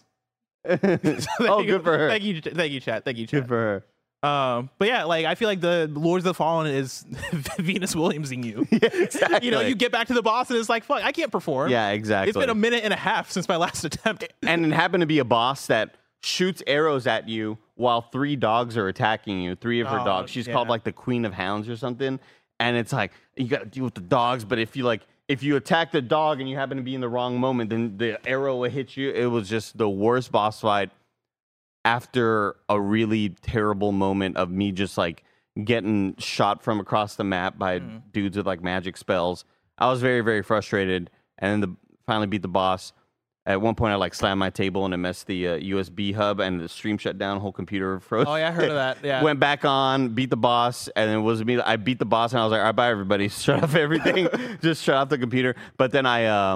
Oh, good for her. Thank you, Chad. Good for her. But yeah, like I feel like the Lords of the Fallen is Venus Williamsing you. Yeah, exactly. You know, you get back to the boss and it's like, fuck, I can't perform. Yeah, exactly. It's been a minute and a half since my last attempt. And it happened to be a boss that shoots arrows at you while 3 dogs are attacking you. 3 of her dogs. She's called like the Queen of Hounds or something. And it's like you got to deal with the dogs, but if you attack the dog and you happen to be in the wrong moment, then the arrow will hit you. It was just the worst boss fight after a really terrible moment of me just like getting shot from across the map by dudes with like magic spells. I was very, very frustrated, and then finally beat the boss. At one point, I like slammed my table and it messed the USB hub, and the stream shut down. Whole computer froze. Oh yeah, I heard of that. Yeah. Went back on, beat the boss, and it was me. I beat the boss, and I was like, "All right, bye, everybody. Shut off everything. Just shut off the computer." But then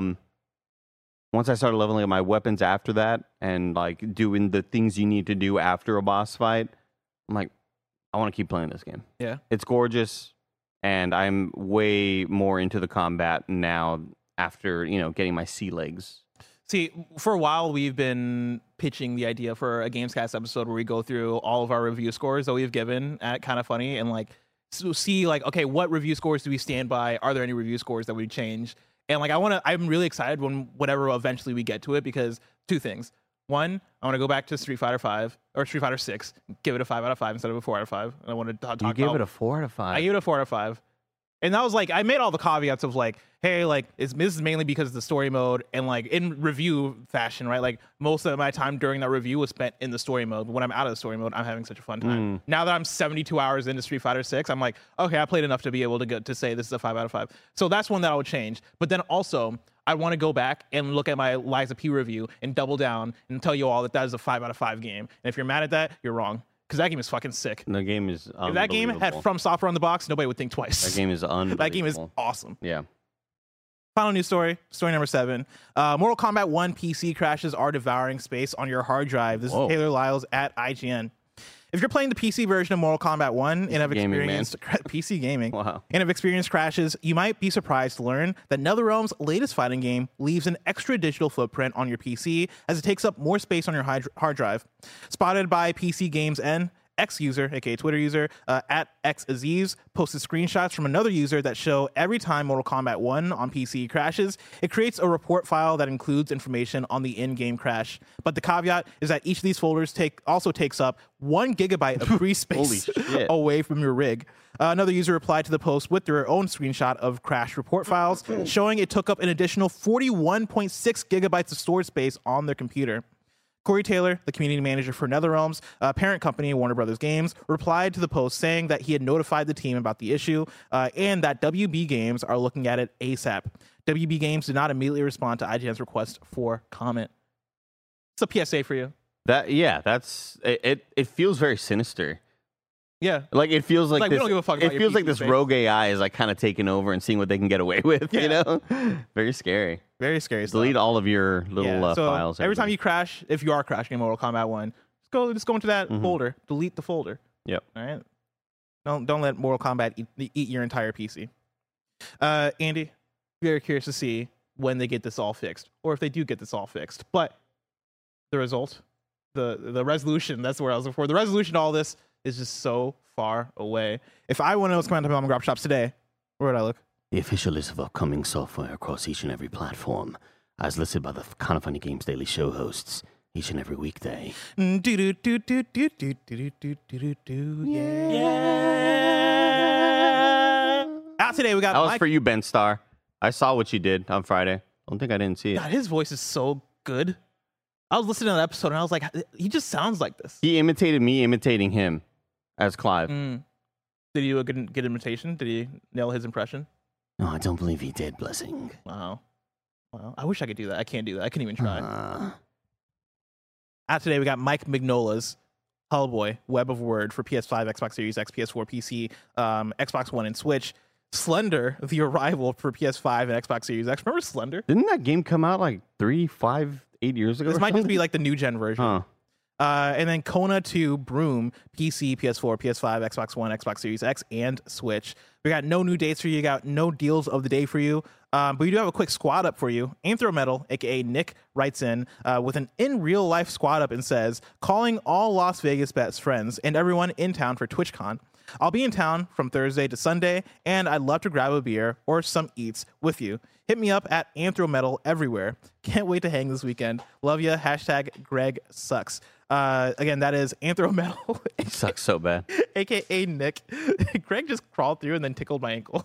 once I started leveling up my weapons after that, and like doing the things you need to do after a boss fight, I'm like, I want to keep playing this game. Yeah. It's gorgeous, and I'm way more into the combat now after getting my sea legs. See, for a while, we've been pitching the idea for a Gamescast episode where we go through all of our review scores that we've given at Kinda Funny and like see like, okay, what review scores do we stand by? Are there any review scores that we change? And like I'm really excited whenever eventually we get to it, because two things. One, I want to go back to Street Fighter 5 or Street Fighter 6, give it a 5 out of 5 instead of a 4 out of 5. And I want to talk You about gave it a 4 out of 5. I gave it a 4 out of 5. And that was like, I made all the caveats of like, hey, like this is mainly because of the story mode, and like in review fashion, right? Like most of my time during that review was spent in the story mode. But when I'm out of the story mode, I'm having such a fun time. Now that I'm 72 hours into Street Fighter 6, I'm like, okay, I played enough to be able to get to say this is a 5 out of 5. So that's one that I would change. But then also, I want to go back and look at my Liza P review and double down and tell you all that is a 5 out of 5 game. And if you're mad at that, you're wrong. Because that game is fucking sick. The game is If that game had From Software on the box, nobody would think twice. That game is unbelievable. That game is awesome. Yeah. Final news story number 7. Mortal Kombat 1 PC crashes are devouring space on your hard drive. This is Taylor Lyles at IGN. If you're playing the PC version of Mortal Kombat 1 and have experienced PC gaming and have experienced crashes, you might be surprised to learn that NetherRealm's latest fighting game leaves an extra digital footprint on your PC as it takes up more space on your hard drive. Spotted by PC Games N, X user, aka Twitter user, at XAziz, posted screenshots from another user that show every time Mortal Kombat 1 on PC crashes, it creates a report file that includes information on the in-game crash. But the caveat is that each of these folders also takes up 1 gigabyte of free space away from your rig. Another user replied to the post with their own screenshot of crash report files, showing it took up an additional 41.6 gigabytes of storage space on their computer. Corey Taylor, the community manager for NetherRealm's parent company, Warner Brothers Games, replied to the post saying that he had notified the team about the issue and that WB Games are looking at it ASAP. WB Games did not immediately respond to IGN's request for comment. It's a PSA for you. That's it. It feels very sinister. Yeah, like it feels like we don't give a fuck about it feels like this rogue AI is like kind of taking over and seeing what they can get away with. You know, very scary. Very scary stuff. Delete all of your little so files. Every time you crash, if you are crashing in Mortal Kombat 1, just go into that folder. Delete the folder. Yep. All right. Don't let Mortal Kombat eat your entire PC. Andy, very curious to see when they get this all fixed, or if they do get this all fixed. But the result, the resolution, that's where I was looking for. The resolution to all this is just so far away. If I want to know what's coming up on Grab Shops today, where would I look? The official list of upcoming software across each and every platform, as listed by the Kinda Funny Games Daily Show hosts each and every weekday. Yeah. Out today, we got that was for you, Ben Starr. I saw what you did on Friday. I don't think I didn't see it. God, his voice is so good. I was listening to that episode and I was like, he just sounds like this. He imitated me imitating him as Clive. Did he do a good imitation? Did he nail his impression? No, I don't believe he did, Blessing. Wow. I wish I could do that. I can't do that. I couldn't even try. Out today, we got Mike Mignola's Hellboy, Web of Word for PS5, Xbox Series X, PS4, PC, Xbox One, and Switch. Slender, The Arrival for PS5 and Xbox Series X. Remember Slender? Didn't that game come out like 3, 5, 8 years ago? This might just be like the new gen version. Huh. And then Kona 2 Broom, PC, PS4, PS5, Xbox One, Xbox Series X, and Switch. We got no new dates for you. Got no deals of the day for you. But we do have a quick squad up for you. Anthrometal, a.k.a. Nick, writes in with an in-real-life squad up and says, calling all Las Vegas best friends and everyone in town for TwitchCon. I'll be in town from Thursday to Sunday, and I'd love to grab a beer or some eats with you. Hit me up at Anthrometal everywhere. Can't wait to hang this weekend. Love ya. # Greg sucks. Again, that is Anthrometal. He sucks so bad. AKA Nick. Greg just crawled through and then tickled my ankle.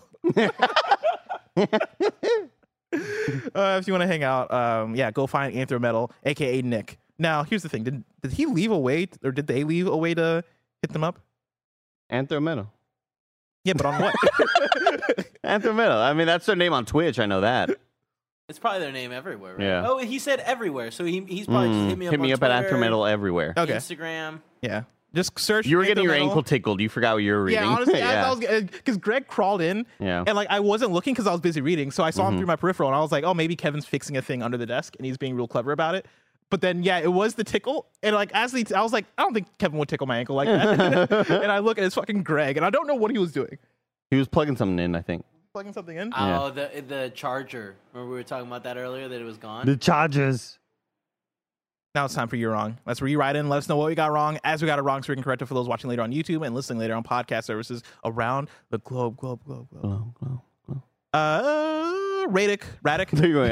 If you want to hang out, go find Anthrometal, AKA Nick. Now, here's the thing. Did he leave a way, or did they leave a way to hit them up? Anthrometal. Yeah, but on what? Anthrometal. I mean, that's their name on Twitch. I know that. It's probably their name everywhere, right? Yeah. Oh, he said everywhere, so he's probably just hit me up Hit me on up Twitter, at Anthrometal everywhere. Okay. Instagram. Yeah. Just search. You were getting your Anthrometal. ankle tickled. You forgot what you were reading. Yeah, honestly, because Greg crawled in, and like I wasn't looking because I was busy reading, so I saw him through my peripheral, and I was like, oh, maybe Kevin's fixing a thing under the desk, and he's being real clever about it. But then, yeah, it was the tickle, and like I was like, I don't think Kevin would tickle my ankle like that. And I look at it's fucking Greg, and I don't know what he was doing. He was plugging something in, I think. Plugging something in? Oh, the charger. Remember we were talking about that earlier, that it was gone? The chargers. Now it's time for You Wrong. Let's write in. Let us know what we got wrong, as we got it wrong, so we can correct it for those watching later on YouTube and listening later on podcast services around the globe. Radic. They're going,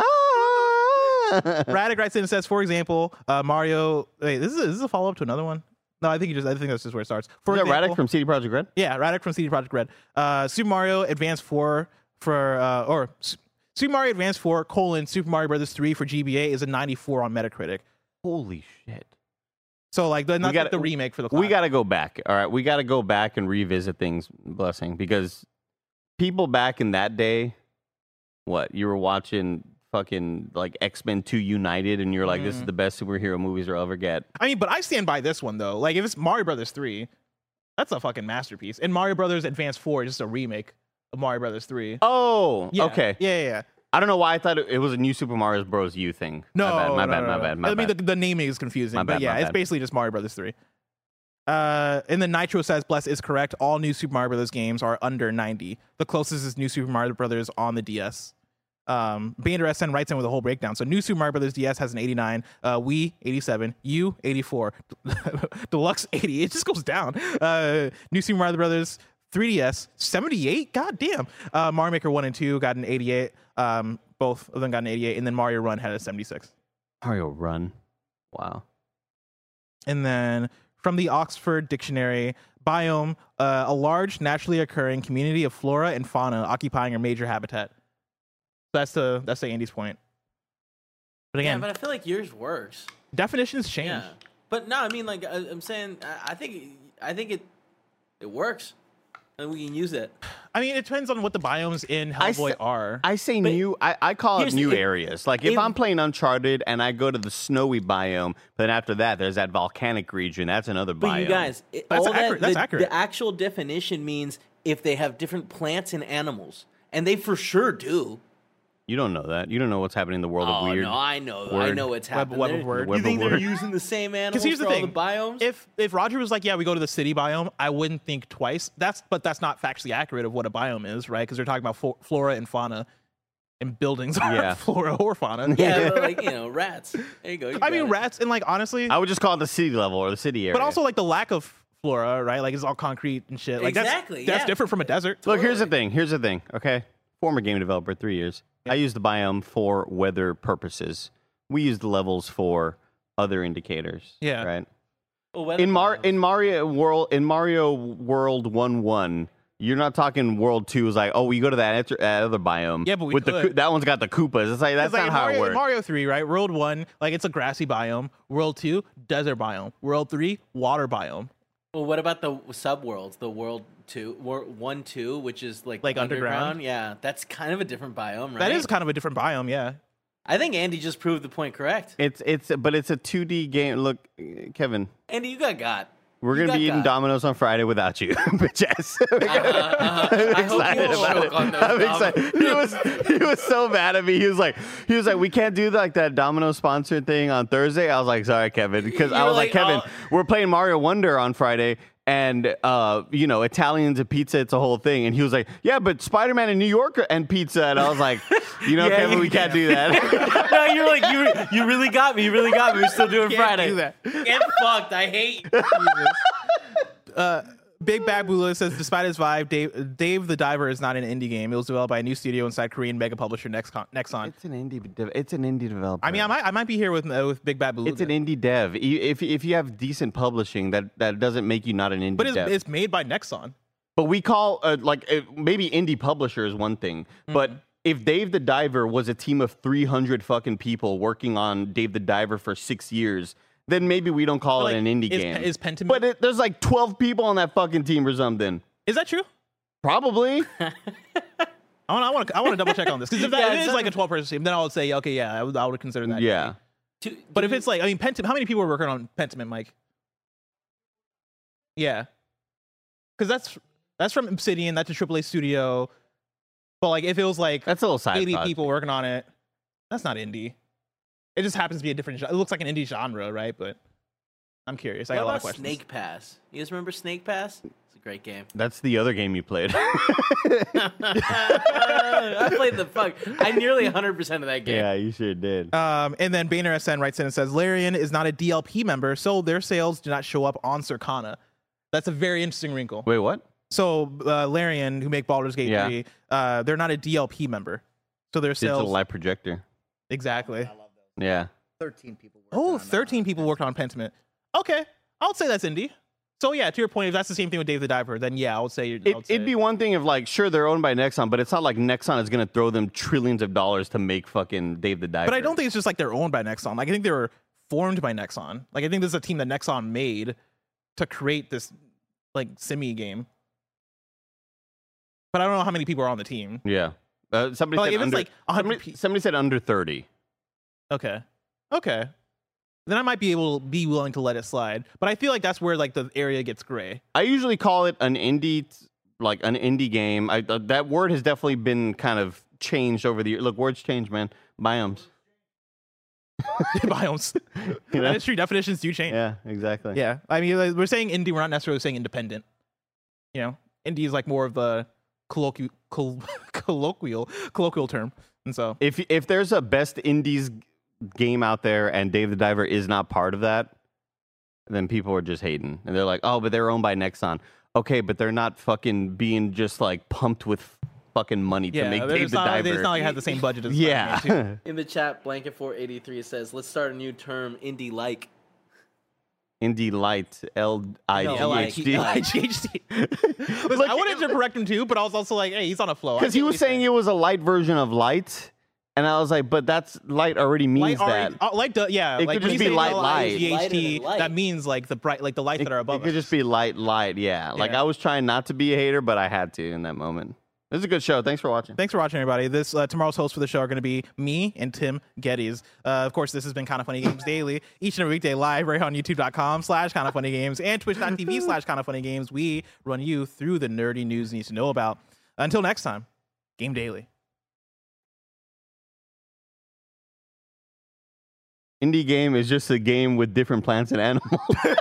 Radic writes in and says, for example, Mario. Wait, this is a follow up to another one. No, I think that's just where it starts. For example, Radic from CD Projekt Red? Yeah, Radic from CD Projekt Red. Super Mario Advance 4 Super Mario Advance 4 : Super Mario Brothers 3 for GBA is a 94 on Metacritic. Holy shit. So like not like the remake for the. We got to go back. All right, we got to go back and revisit things, Blessing, because people back in that day, what you were watching. Fucking like X-Men 2 United, and you're like, this is the best superhero movies you'll ever get. I mean, but I stand by this one though. Like, if it's Mario Brothers 3, that's a fucking masterpiece. And Mario Brothers Advance 4 is just a remake of Mario Brothers 3. Oh, yeah. Okay. Yeah. I don't know why I thought it was a new Super Mario Bros. U thing. No, my bad. I mean, the naming is confusing, but yeah, it's basically just Mario Brothers 3. And then Nitro says, Bless is correct. All new Super Mario Brothers games are under 90. The closest is New Super Mario Brothers on the DS. Bander SN writes in with a whole breakdown. So New Super Mario Brothers DS has an 89, Wii 87, U 84, Deluxe 80. It just goes down. New Super Mario Brothers 3DS 78. God damn. Mario Maker 1 and 2 got an 88. Both of them got an 88, and then Mario Run had a 76. Mario Run. Wow. And then from the Oxford Dictionary, biome, a large naturally occurring community of flora and fauna occupying a major habitat. That's the Andy's point. But again, but I feel like yours works. Definitions change. Yeah, but no, I mean, like I'm saying, I think it works, and we can use it. I mean, it depends on what the biomes in Hellboy are. I say new. I call it new areas. Like if I'm playing Uncharted and I go to the snowy biome, but then after that there's that volcanic region. That's another biome. But you guys, that's accurate. That's accurate. The actual definition means if they have different plants and animals, and they for sure do. You don't know that. You don't know what's happening in the world of weird. Oh, no, I know. Word. I know what's happening. Web of Word. You think they're using the same animals here's for the thing. all the biomes? If Roger was like, yeah, we go to the city biome, I wouldn't think twice. But that's not factually accurate of what a biome is, right? Because they're talking about flora and fauna, and buildings are flora or fauna. Yeah, but like, rats. There you go. I mean, rats, and like, honestly, I would just call it the city level or the city area. But also like the lack of flora, right? Like it's all concrete and shit. Like exactly. That's different from a desert. Look, here's the thing. Okay, former game developer, 3 years. I use the biome for weather purposes. We use the levels for other indicators. Yeah. Right. Well, in Mario World 1-1, you're not talking World 2 is like, oh, we go to that other biome. Yeah, but we could. That one's got the Koopas. It's like that's not how it works. Mario 3, right? World 1, like it's a grassy biome. World 2, desert biome. World 3, water biome. Well, what about the subworlds? The World 1, 2, which is like underground? Yeah, that's kind of a different biome, right? That is kind of a different biome, yeah. I think Andy just proved the point correct. But it's a 2D game. Look, Kevin. Andy, you got. We're going to be eating Domino's on Friday without you. But yes. I'm excited about it. I'm excited. He was so mad at me. He was like, we can't do like that Domino's sponsored thing on Thursday. I was like, sorry, Kevin. Because I was like, Kevin, we're playing Mario Wonder on Friday. And, Italians and pizza, it's a whole thing. And he was like, yeah, but Spider-Man in New York and pizza. And I was like, Kevin, we can't do that. No, you're like, you really got me. You really got me. We're still doing Friday. Do that. Get fucked. I hate you. Big Bad Bula says, despite his vibe, Dave the Diver is not an indie game. It was developed by a new studio inside Korean mega publisher Nexon. It's an indie developer. I mean, I might be here with Big Bad Bula. It's an indie dev. If you have decent publishing, that doesn't make you not an indie dev. But it's made by Nexon. But we call maybe indie publisher is one thing, but if Dave the Diver was a team of 300 fucking people working on Dave the Diver for 6 years, then maybe we don't call it an indie game. Is Pentiment? But there's like 12 people on that fucking team or something. Is that true? Probably. I want to double check on this, because if that is like a 12-person team, then I would say, okay, yeah, I would consider that. Yeah. But if it's like, I mean, Pentiment, how many people are working on Pentiment, Mike? Yeah. Because that's from Obsidian. That's a AAA studio. But like, if it was like that's a little side 80 project. people working on it, that's not indie. It just happens to be a different. It looks like an indie genre, right? But I'm curious. I got a lot of questions. Snake Pass? You guys remember Snake Pass? It's a great game. That's the other game you played. I played the fuck. I nearly 100% of that game. Yeah, you sure did. And then Bainer SN writes in and says, Larian is not a DLP member, so their sales do not show up on Circana. That's a very interesting wrinkle. Wait, what? So Larian, who make Baldur's Gate 3, they're not a DLP member. So their Digital sales light projector. exactly. 13 people. 13 people worked on Pentiment. Okay, I would say that's indie. So yeah, to your point, if that's the same thing with Dave the Diver, then yeah, I would say It'd be one thing if like, sure, they're owned by Nexon, but it's not like Nexon is gonna throw them trillions of dollars to make fucking Dave the Diver. But I don't think it's just like they're owned by Nexon. Like I think they were formed by Nexon. Like I think this is a team that Nexon made to create this like Simi game. But I don't know how many people are on the team. Yeah. Somebody Like, said if it's under, like 100 somebody said under 30. Okay. Then I might be willing to let it slide. But I feel like that's where like the area gets gray. I usually call it an indie, like an indie game. That word has definitely been kind of changed over the years. Look, words change, man. Biomes. Biomes. You know? That's true. Definitions do change. Yeah, exactly. Yeah. I mean, like, we're saying indie. We're not necessarily saying independent. You know, indie is like more of the colloquial term. And so if there's a best indies game out there and Dave the Diver is not part of that, then people are just hating. And they're like, oh, but they're owned by Nexon. Okay, but they're not fucking being just like pumped with fucking money to make Dave the Diver. It's not like it has the same budget as yeah. In the chat, Blanket483 says, let's start a new term, indie-like. Indie Light, L-I-G-H-D. Listen, I wanted to correct him too, but I was also like, hey, he's on a flow. Because he was saying it was a light version of light. And I was like, but that's light already means light that. Yeah. It like, could just be light. GHT, that means like the bright, like the lights that are above it could just be light, yeah. Like I was trying not to be a hater, but I had to in that moment. This is a good show. Thanks for watching. Thanks for watching, everybody. This tomorrow's hosts for the show are going to be me and Tim Geddes. Of course, this has been Kinda Funny Games Daily, each and every weekday live right on youtube.com/kindafunnygames and twitch.tv/kindafunnygames. We run you through the nerdy news you need to know about. Until next time, Game Daily. Indie game is just a game with different plants and animals.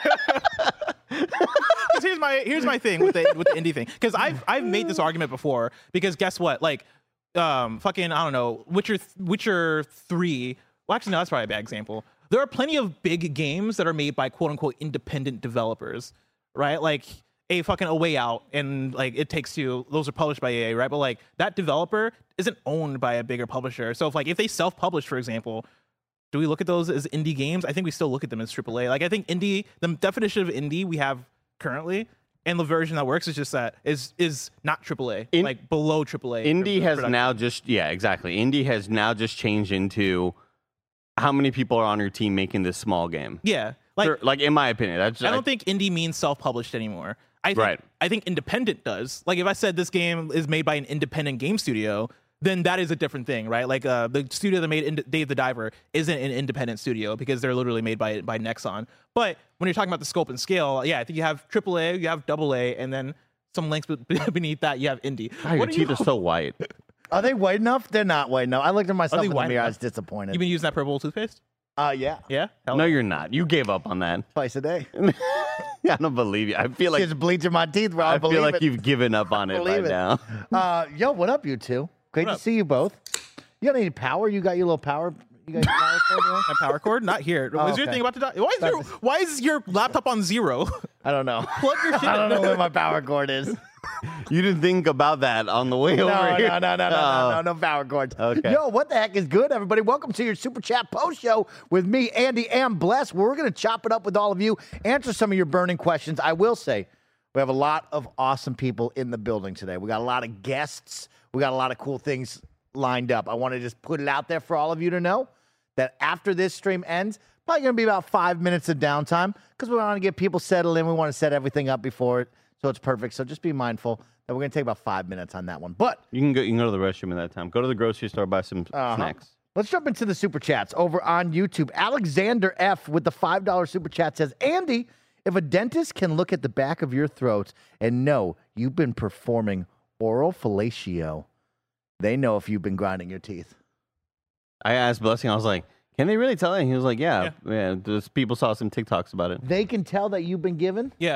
Here's my thing with the indie thing, because I've made this argument before. Because guess what? Like, fucking I don't know, Witcher 3. Well, actually, no, that's probably a bad example. There are plenty of big games that are made by quote unquote independent developers, right? Like A Way Out and like It Takes Two. Those are published by EA, right? But like that developer isn't owned by a bigger publisher. So if they self-publish, for example, do we look at those as indie games? I think we still look at them as AAA. Like I think indie, the definition of indie we have currently, and the version that works is just that is not AAA, like below AAA. Indie has now just exactly. Indie has now just changed into how many people are on your team making this small game. Yeah, like in my opinion, I don't think indie means self-published anymore. I think independent does. Like if I said this game is made by an independent game studio, then that is a different thing, right? Like the studio that made Dave the Diver isn't an independent studio because they're literally made by Nexon. But when you're talking about the scope and scale, yeah, I think you have AAA, you have AA, and then some links beneath that, you have indie. God, your teeth are so white. Are they white enough? They're not white enough. I looked at myself in the mirror. I was disappointed. You been using that purple toothpaste? Yeah. Yeah? No, you're not. You gave up on that. Twice a day. I don't believe you. I feel like just bleaching my teeth. Bro. I feel like you've given up on it right now. Yo, what up, you two? Great to see you both. You got any power? You got your little power? You got your power cord? My power cord? Not here. Is your thing about to die? Why is your laptop on 0? I don't know. Plug your shit. I don't know where my power cord is. You didn't think about that on the way over here? No power cords. Okay. Yo, what the heck is good, everybody? Welcome to your Super Chat post show with me, Andy, and Bless, where we're going to chop it up with all of you, answer some of your burning questions. I will say, we have a lot of awesome people in the building today. We got a lot of guests. We got a lot of cool things lined up. I want to just put it out there for all of you to know that after this stream ends, probably going to be about 5 minutes of downtime because we want to get people settled in. We want to set everything up before it so it's perfect. So just be mindful that we're going to take about 5 minutes on that one. But you can go to the restroom in that time. Go to the grocery store, buy some snacks. Let's jump into the Super Chats over on YouTube. Alexander F. with the $5 Super Chat says, Andy, if a dentist can look at the back of your throat and know you've been performing oral fellatio, they know if you've been grinding your teeth. I asked Blessing, I was like, can they really tell? And he was like, yeah. People saw some TikToks about it. They can tell that you've been given? Yeah.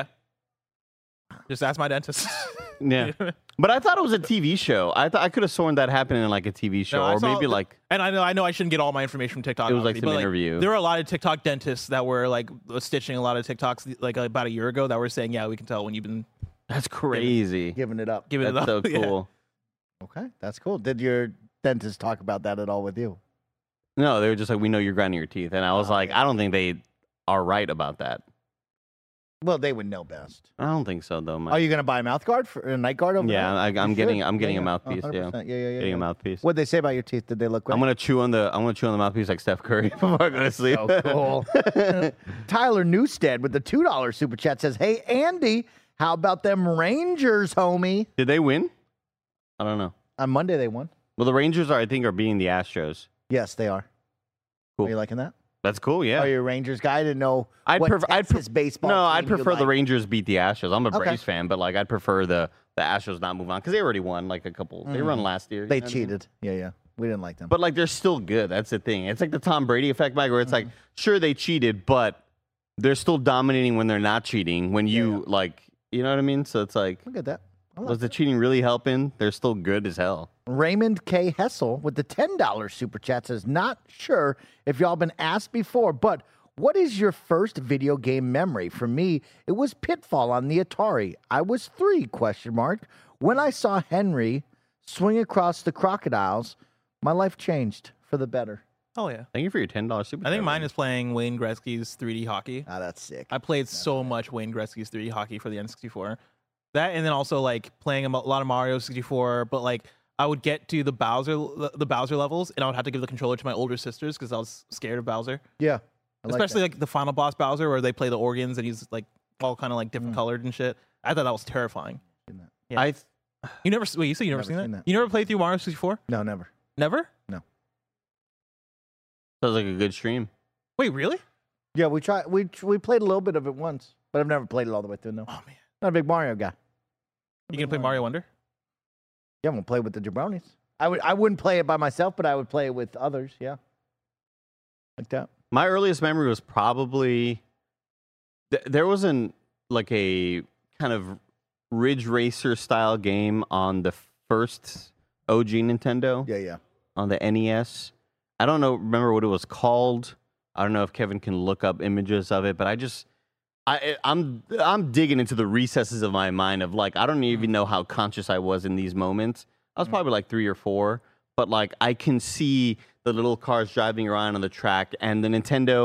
Just ask my dentist. Yeah. But I thought it was a TV show. I could have sworn that happened in like a TV show, And I know I shouldn't get all my information from TikTok. It was like some interview. There were a lot of TikTok dentists that were like stitching a lot of TikToks like about a year ago that were saying, yeah, we can tell when you've been. That's crazy. Giving it up. That's so cool. Okay, that's cool. Did your dentists talk about that at all with you? No, they were just like, we know you're grinding your teeth. And I was like, I don't think they are right about that. Well, they would know best. I don't think so, though, Mike. Are you going to buy a mouth guard for a night guard over there? I'm getting a mouthpiece. Oh, yeah, 100%. getting a mouthpiece. What'd they say about your teeth? Did they look great? I'm gonna chew on the mouthpiece like Steph Curry before I go to sleep. So cool. Tyler Newstead with the $2 super chat says, "Hey Andy, how about them Rangers, homie?" Did they win? I don't know. On Monday they won. Well, the Rangers I think are beating the Astros. Yes, they are. Cool. Are you liking that? That's cool. Yeah. Are you a Rangers guy? I didn't know. Texas baseball. No, team I'd you prefer the like. Rangers beat the Astros. I'm a Okay. Braves fan, but like I'd prefer the Astros not move on because they already won like a couple. They won last year. They you know what I mean? cheated. Yeah. We didn't like them. But like they're still good. That's the thing. It's like the Tom Brady effect, Mike, where it's like sure they cheated, but they're still dominating when they're not cheating. When you like, you know what I mean? So it's like, Look at that. was the cheating really helping? They're still good as hell. Raymond K. Hessel with the $10 super chat says, "Not sure if y'all been asked before, but what is your first video game memory? For me, it was Pitfall on the Atari. I was 3, ? When I saw Henry swing across the crocodiles, my life changed for the better." Oh yeah. Thank you for your $10 super. I think chat, mine man. is playing Wayne Gretzky's 3D hockey. Ah, that's sick. I played so much Wayne Gretzky's 3D hockey for the N64. That and then also like playing a lot of Mario 64, but like I would get to the Bowser levels and I would have to give the controller to my older sisters because I was scared of Bowser. Yeah. Especially like the final boss Bowser where they play the organs and he's like all kind of like different colored and shit. I thought that was terrifying. Yeah. You never you said you never seen that? You never played through Mario 64? No, never. Never? No. Sounds like a good stream. Wait, really? Yeah, we tried. We played a little bit of it once, but I've never played it all the way through. No. Oh man. Not a big Mario guy. You gonna play Mario Wonder? Yeah, I'm gonna play with the jabronis. I wouldn't play it by myself, but I would play it with others. Yeah. Like that. My earliest memory was probably there was a kind of Ridge Racer style game on the first OG Nintendo. Yeah. On the NES. I don't remember what it was called. I don't know if Kevin can look up images of it, but I'm digging into the recesses of my mind of like I don't even know how conscious I was in these moments. I was probably like 3 or 4, but like I can see the little cars driving around on the track, and the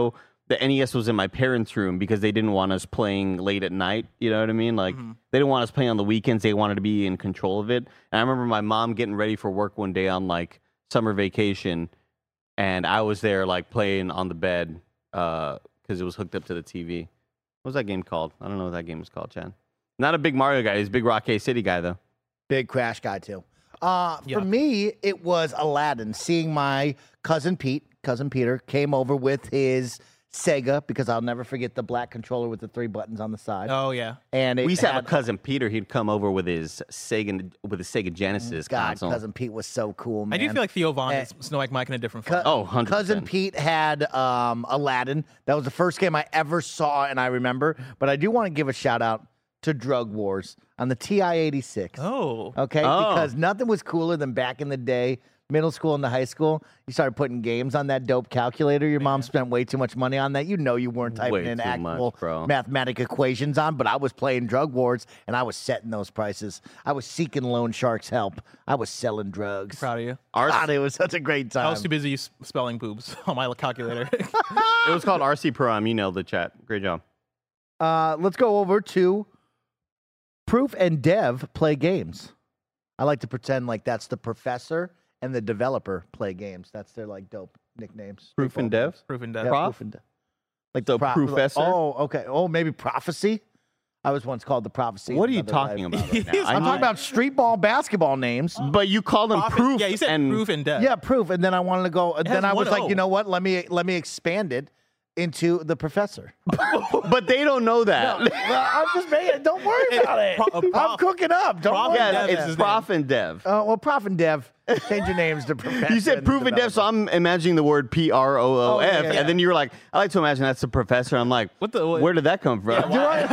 NES was in my parents' room because they didn't want us playing late at night. You know what I mean? Like they didn't want us playing on the weekends. They wanted to be in control of it. And I remember my mom getting ready for work one day on like summer vacation, and I was there like playing on the bed because it was hooked up to the TV. What was that game called? I don't know what that game was called, Chad. Not a big Mario guy. He's a big Rockay City guy, though. Big Crash guy, too. For me, it was Aladdin. Seeing my cousin Peter, came over with his Sega, because I'll never forget the black controller with the 3 buttons on the side. Oh, yeah. And We used to have a cousin Peter. He'd come over with his Sega Genesis God, console. cousin Pete was so cool, man. I do feel like Theo Vaughn is Snow White Mike in a different form. 100%. Cousin Pete had Aladdin. That was the first game I ever saw, and I remember. But I do want to give a shout out to Drug Wars on the TI-86. Oh. Okay? Because nothing was cooler than back in the day, middle school into high school. You started putting games on that dope calculator. Your mom spent way too much money on that. You know you weren't typing Way in too actual much, mathematic equations on, but I was playing Drug Wars, and I was setting those prices. I was seeking loan sharks' help. I was selling drugs. Proud of you. God, it was such a great time. I was too busy spelling boobs on my calculator. It was called RC Pro. You nailed the chat. Great job. Let's go over to Proof and Dev Play Games. I like to pretend like that's the professor and the developer play games. That's their like dope nicknames. Proof and Dev? Proof and Dev. Yeah, Prof? Proof and Dev. Like So the Professor? Oh, okay. Oh, maybe Prophecy. I was once called the Prophecy. What are you Another talking life. about right now? I'm talking about street ball basketball names. But you called them Proof. Yeah, you said and Proof and Dev. Yeah, Proof. And then I wanted to go. Then has I was one like, O. you know what? Let me expand it into the professor. But they don't know that. Well, I'm just making. Don't worry about it. I'm cooking up. Don't Prof worry and about Dev it. is It's Prof and Dev. Well, Prof and Dev, change your names to professor. You said Proof and Dev, so I'm imagining the word PROOF, Oh, yeah. and then you were like, I like to imagine that's the professor. I'm like, where did that come from?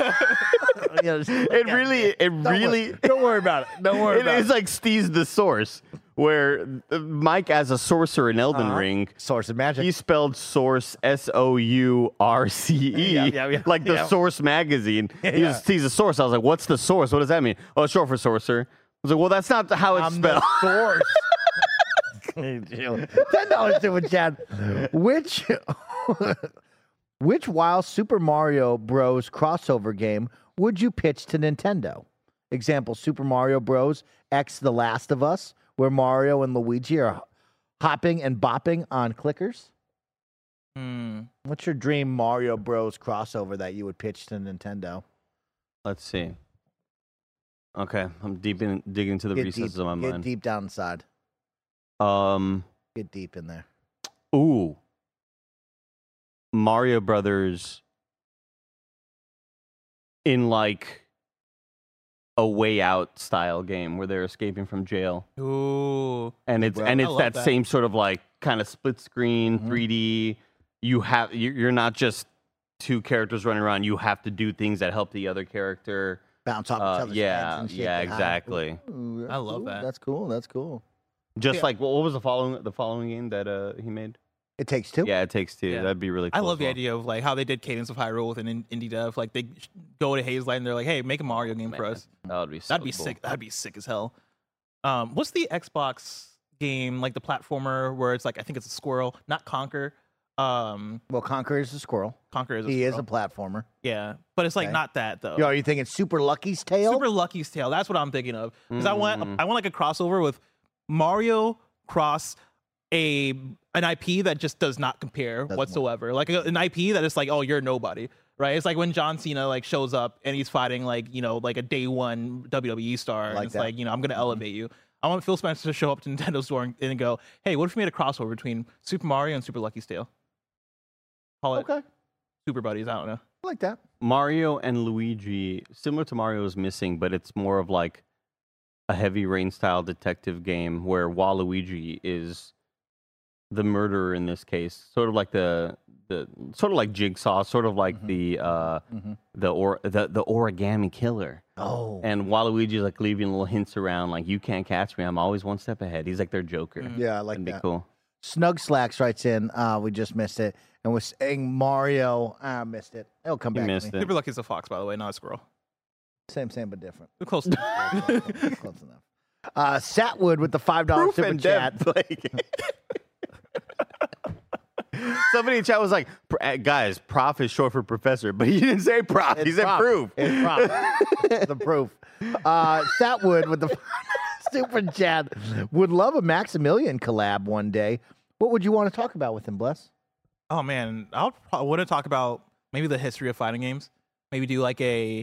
It really. Don't worry about it. Don't worry about it. It's like Steve's the Source, where Mike as a sorcerer in Elden Ring. Source of magic. He spelled Source SOURCE, Yeah. like the Yeah. Source magazine. He's a source. I was like, what's the source? What does that mean? Oh, it's short for sorcerer. I was like, well, that's not how it's I'm spelled. the source. $10 super chat. Which wild Super Mario Bros. Crossover game would you pitch to Nintendo? Example, Super Mario Bros. X The Last of Us, where Mario and Luigi are hopping and bopping on clickers. What's your dream Mario Bros. Crossover that you would pitch to Nintendo? Let's see. Okay, I'm digging into the recesses of my mind. Get deep down inside. Get deep in there. Ooh. Mario Brothers in like a Way Out style game where they're escaping from jail. Ooh. And it's that same sort of like kind of split screen 3D. You're not just two characters running around. You have to do things that help the other character bounce off each other's heads and shit. Yeah, exactly. Ooh, I love cool. that. That's cool. That's cool. Just like what was the following game that he made? It Takes Two. Yeah, It Takes Two. Yeah. That'd be really cool. I love the idea of like how they did Cadence of Hyrule with an indie dev. Like they go to Hazelight and they're like, "Hey, make a Mario game for us." That would be That'd be cool. sick. That'd be sick as hell. What's the Xbox game like the platformer where it's like I think it's a squirrel, not Conquer. Well, Conquer is a squirrel. Conquer is a He squirrel. is a platformer. Yeah, but it's like Okay. not that though. Yo, are you thinking Super Lucky's Tale? Super Lucky's Tale. That's what I'm thinking of. Because I want like a crossover with Mario cross an IP that just does not compare whatsoever. Like an IP that is like, oh, you're nobody, right? It's like when John Cena like shows up and he's fighting like like a day one WWE star. And it's like I'm gonna elevate you. I want Phil Spencer to show up to Nintendo store and go, hey, what if we made a crossover between Super Mario and Super Lucky's Tale? Call it Super Buddies. I don't know. I like that. Mario and Luigi, similar to Mario is Missing, but it's more of like a Heavy Rain style detective game where Waluigi is the murderer in this case, sort of like the sort of like Jigsaw, sort of like the origami killer. Oh. And Waluigi's like leaving little hints around, like you can't catch me. I'm always one step ahead. He's like their Joker. Yeah, I like That'd that. be cool. Snug Slacks writes in. We just missed it, and was saying Mario. I missed it. It'll come back. missed to me. it. Super Lucky's a fox, by the way, not a squirrel. Same, but different. Close enough. Close enough. Satwood with the $5 super chat. Somebody in chat was like, guys, prof is short for professor, but he didn't say prof. He said proof. It's proof. The proof. Satwood with the super chat would love a Maximilian collab one day. What would you want to talk about with him, Bless? Oh man, I want to talk about maybe the history of fighting games. Maybe do like a,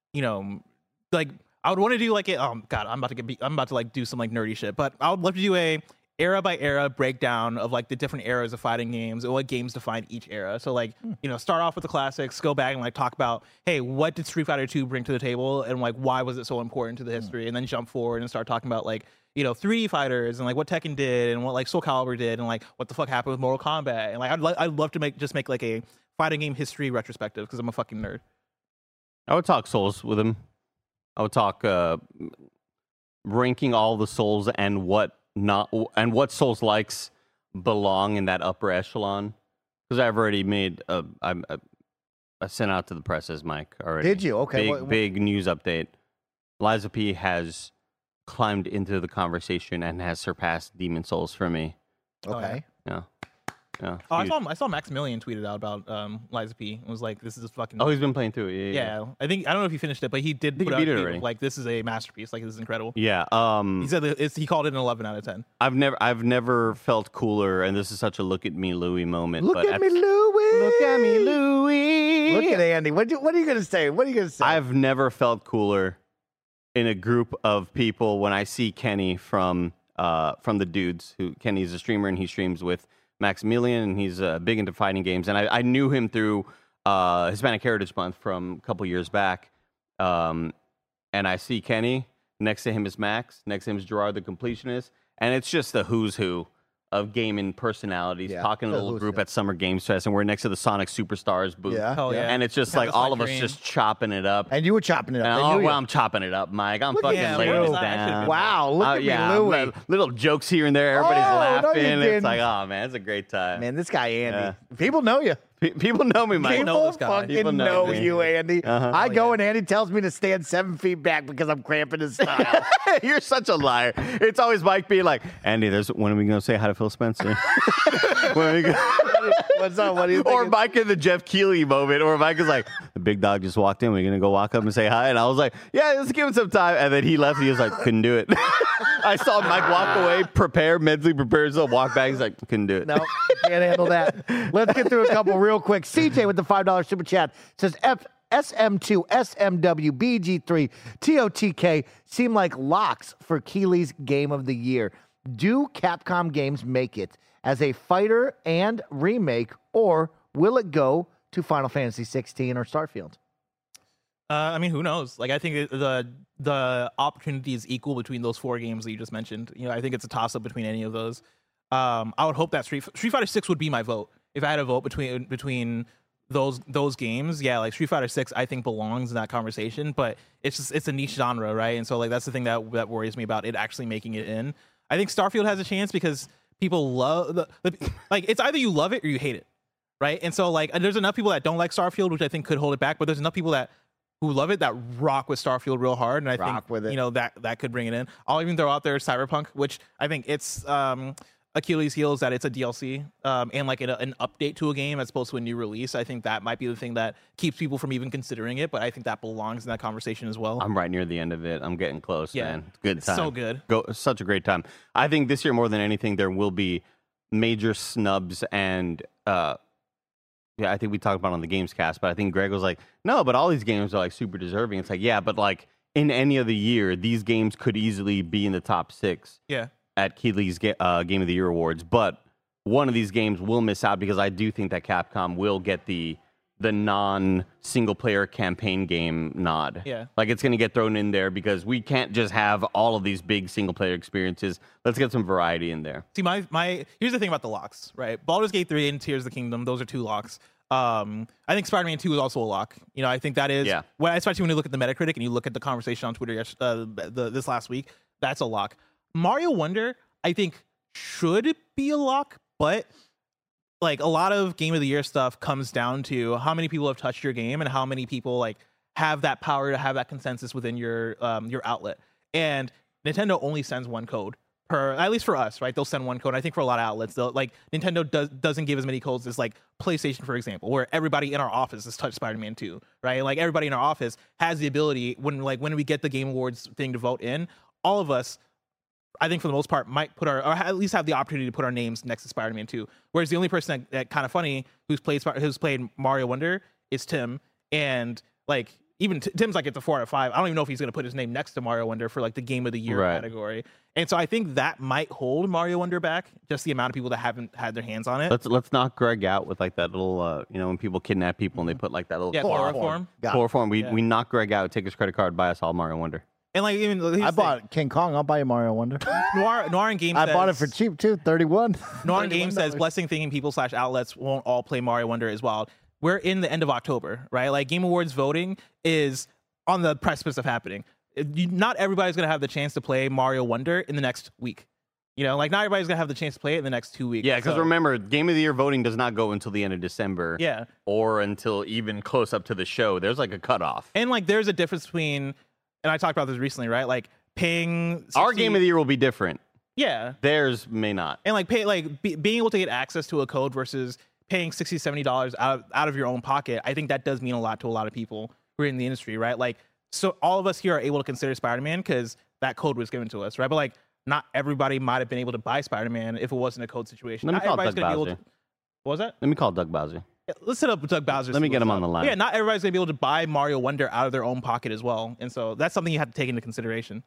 like I would want to do like a. Oh God, I'm about to like do some like nerdy shit. But I would love to do a era by era breakdown of like the different eras of fighting games and what games define each era. So like start off with the classics, go back and like talk about, hey, what did Street Fighter 2 bring to the table and like why was it so important to the history, and then jump forward and start talking about like 3D fighters and like what Tekken did and what like Soul Calibur did and like what the fuck happened with Mortal Kombat, and like I'd love to make like a fighting game history retrospective because I'm a fucking nerd. I would talk Souls with him. I would talk ranking all the Souls and what Souls likes belong in that upper echelon. Because I've already made I sent out to the press as Mike already. Did you? Okay. Big news update. Liza P has climbed into the conversation and has surpassed Demon Souls for me. Okay. Yeah. Oh, I saw Maximilian tweeted out about Liza P. It was like, this is fucking. Oh, he's been playing through it. Yeah. I don't know if he finished it, but he did I think put he out beat it a tweet already. of, like, this is a masterpiece. Like, this is incredible. Yeah. He said he called it an 11 out of 10. I've never felt cooler, and this is such a look at me, Louie moment. Look at me, Louie. Look at me, Louie. Look at Andy. What are you gonna say? What are you gonna say? I've never felt cooler in a group of people when I see Kenny from the dudes. Kenny's a streamer and he streams with Maximilian, and he's big into fighting games. And I knew him through Hispanic Heritage Month from a couple years back. And I see Kenny. Next to him is Max. Next to him is Gerard the Completionist. And it's just the who's who of gaming personalities talking to a little group at Summer Games Fest. And we're next to the Sonic Superstars booth. Yeah. Hell yeah. And it's just Have like the all of us dream. just chopping it up. And you were chopping it up. And, They knew you. I'm chopping it up, Mike. I'm Look fucking at laying you. it down. Wow, look at me, Louie. Little jokes here and there. Everybody's Oh, no, you laughing. didn't. It's like, oh man, it's a great time. Man, this guy Andy. Yeah. People know you. People know me, Mike. People this guy. fucking People know me. you, Andy. I go and Andy tells me to stand 7 feet back because I'm cramping his style. You're such a liar. It's always Mike being like, Andy, when are we going to say hi to Phil Spencer? When are we gonna... What's up? What do you think? Or Mike in the Jeff Keighley moment, or Mike is like, the big dog just walked in. We're going to go walk up and say hi. And I was like, yeah, let's give him some time. And then he left. And he was like, couldn't do it. I saw Mike walk away, mentally prepare himself, walk back. He's like, couldn't do it. No, can't handle that. Let's get through a couple real quick. CJ with the $5 super chat says SM2, SMW, BG3, TOTK seem like locks for Keighley's Game of the Year. Do Capcom games make it as a fighter and remake, or will it go to Final Fantasy 16 or Starfield? I mean, who knows? Like, I think the opportunity is equal between those 4 games that you just mentioned. You know, I think it's a toss-up between any of those. I would hope that Street Fighter 6 would be my vote. If I had a vote between those games, yeah, like Street Fighter 6 I think belongs in that conversation, but it's a niche genre, right? And so like that's the thing that worries me about it actually making it in. I think Starfield has a chance because people love like it's either you love it or you hate it, right? And so like there's enough people that don't like Starfield, which I think could hold it back, but there's enough people who love it that rock with Starfield real hard, and I think with it. You know that could bring it in. I'll even throw out there Cyberpunk, which I think it's Achilles' heel is that it's a DLC and like an update to a game as opposed to a new release. I think that might be the thing that keeps people from even considering it, but I think that belongs in that conversation as well. I'm right near the end of it. I'm getting close, man. Good time. So good. Such a great time. I think this year more than anything, there will be major snubs and I think we talked about it on the Games Cast, but I think Greg was like, no, but all these games are like super deserving. It's like, yeah, but like in any other year, these games could easily be in the top 6. Yeah. At Keighley's Game of the Year awards, but one of these games will miss out because I do think that Capcom will get the non-single player campaign game nod. Yeah. Like it's going to get thrown in there because we can't just have all of these big single player experiences. Let's get some variety in there. See, here's the thing about the locks, right? Baldur's Gate 3 and Tears of the Kingdom, those are 2 locks. I think Spider-Man 2 is also a lock. You know, I think that is, especially when you look at the Metacritic and you look at the conversation on Twitter this last week, that's a lock. Mario Wonder, I think, should be a lock, but like a lot of Game of the Year stuff comes down to how many people have touched your game and how many people like have that power to have that consensus within your outlet. And Nintendo only sends 1 code per, at least for us, right? They'll send 1 code. I think for a lot of outlets, Nintendo doesn't give as many codes as like PlayStation, for example, where everybody in our office has touched Spider-Man 2, right? Like everybody in our office has the ability when we get the Game Awards thing to vote in, all of us, I think for the most part, might or at least have the opportunity to put our names next to Spider-Man 2. Whereas the only person that kind of funny who's played Mario Wonder is Tim, and like even Tim's like at the 4 out of 5. I don't even know if he's going to put his name next to Mario Wonder for like the Game of the Year category. And so I think that might hold Mario Wonder back, just the amount of people that haven't had their hands on it. Let's knock Greg out with like that little when people kidnap people and they put like that little chloroform. We knock Greg out, take his credit card, buy us all Mario Wonder. And like even I bought King Kong. I'll buy you Mario Wonder. Noir and Game. I bought it for cheap too, 31. Noir and Game says blessing thinking people / outlets won't all play Mario Wonder as well. We're in the end of October, right? Like Game Awards voting is on the precipice of happening. Not everybody's gonna have the chance to play Mario Wonder in the next week. You know, like not everybody's gonna have the chance to play it in the next 2 weeks. Yeah, because remember, Game of the Year voting does not go until the end of December. Yeah, or until even close up to the show. There's like a cutoff, and like there's a difference between. And I talked about this recently, right? Like paying 60, our Game of the Year will be different. Yeah, theirs may not. And like being able to get access to a code versus paying $60, $70 out of your own pocket. I think that does mean a lot to a lot of people who are in the industry, right? Like, so all of us here are able to consider Spider-Man because that code was given to us, right? But like, not everybody might have been able to buy Spider-Man if it wasn't a code situation. Let me call Doug Bowser. What was that? Let me call Doug Bowser. Yeah, let's hit up Doug Bowser. Let me get him on the line. Yeah, not everybody's going to be able to buy Mario Wonder out of their own pocket as well. And so that's something you have to take into consideration.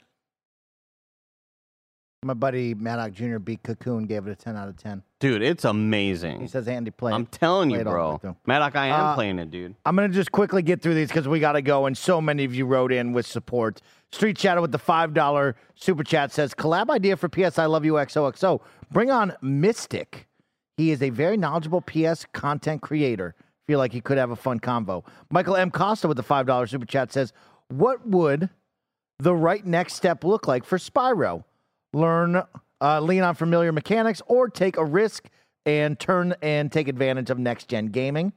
My buddy Maddox Jr. beat Cocoon, gave it a 10 out of 10. Dude, it's amazing. He says Andy play it. I'm telling you, bro. Maddox, I am playing it, dude. I'm going to just quickly get through these because we got to go, and so many of you wrote in with support. Street Chatter with the $5 super chat says, collab idea for PS I Love You XOXO. Bring on Mystic. He is a very knowledgeable PS content creator. Feel like he could have a fun convo. Michael M. Costa with the $5 super chat says, what would the right next step look like for Spyro? Learn, lean on familiar mechanics, or take a risk and take advantage of next-gen gaming?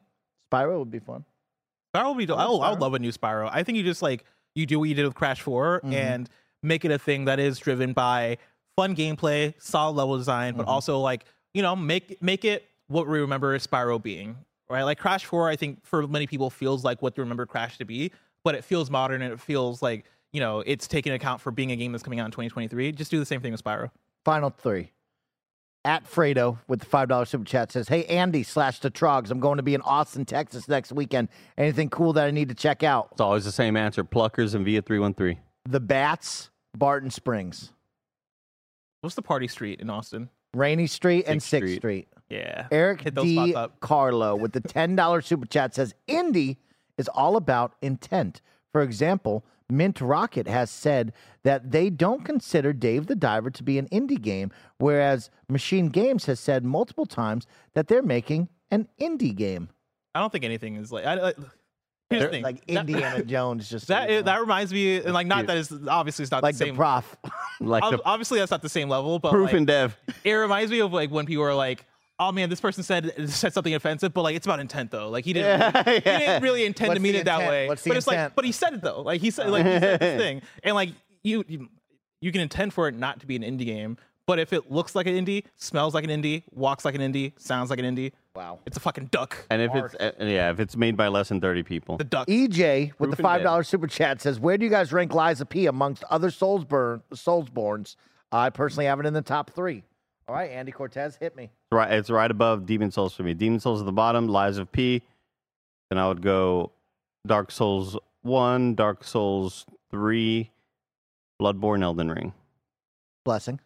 Spyro would be fun. Spyro would be. I would love a new Spyro. I think you just you do what you did with Crash 4 and make it a thing that is driven by fun gameplay, solid level design, but also make it what we remember Spyro being. Right, like Crash 4, I think for many people feels like what you remember Crash to be, but it feels modern and it feels like it's taking account for being a game that's coming out in 2023. Just do the same thing with Spyro. Final 3. At Fredo with the $5 super chat says, "Hey Andy / the Trogs, I'm going to be in Austin, Texas next weekend. Anything cool that I need to check out?" It's always the same answer: Pluckers and Via 313. The Bats, Barton Springs. What's the party street in Austin? Rainy Street and 6th Street. Yeah. Eric Hit those D. spots up. Carlo with the $10 super chat says, "Indie is all about intent. For example, Mint Rocket has said that they don't consider Dave the Diver to be an indie game, whereas Machine Games has said multiple times that they're making an indie game." I don't think anything is here's the thing. Like Indiana Jones, just that reminds me, and not that it's obviously it's not like the same. the Prof. Obviously, that's not the same level, but Proof and Dev. It reminds me of when people are like, "Oh man, this person said something offensive," but it's about intent though. He didn't, he didn't really intend to mean it that way. What's the but it's intent? but he said it though. He said he said this thing, and you can intend for it not to be an indie game, but if it looks like an indie, smells like an indie, walks like an indie, sounds like an indie, wow, it's a fucking duck. And if it's made by less than 30 people, the duck. EJ with Proof the and $5 super chat says, "Where do you guys rank Lies of P amongst other Soulsborns? I personally have it in the top 3. All right, Andy Cortez, hit me. Right, it's right above Demon Souls for me. Demon Souls at the bottom, Lies of P. Then I would go Dark Souls 1, Dark Souls 3, Bloodborne, Elden Ring. Blessing.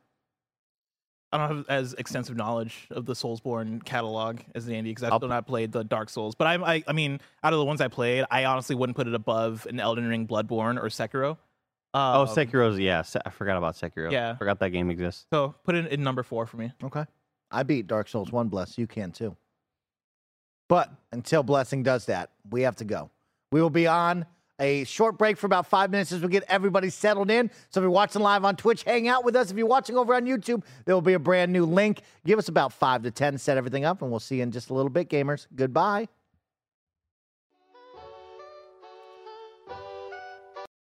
I don't have as extensive knowledge of the Soulsborne catalog as Andy because I've still not played the Dark Souls. But I mean, out of the ones I played, I honestly wouldn't put it above an Elden Ring, Bloodborne, or Sekiro. Sekiro's, I forgot about Sekiro. Yeah. Forgot that game exists. So put it in number 4 for me. Okay. I beat Dark Souls 1, Bless. You can too. But until Blessing does that, we have to go. We will be on a short break for about 5 minutes as we get everybody settled in. So if you're watching live on Twitch, hang out with us. If you're watching over on YouTube, there will be a brand new link. Give us about 5 to 10 to set everything up, and we'll see you in just a little bit, gamers. Goodbye.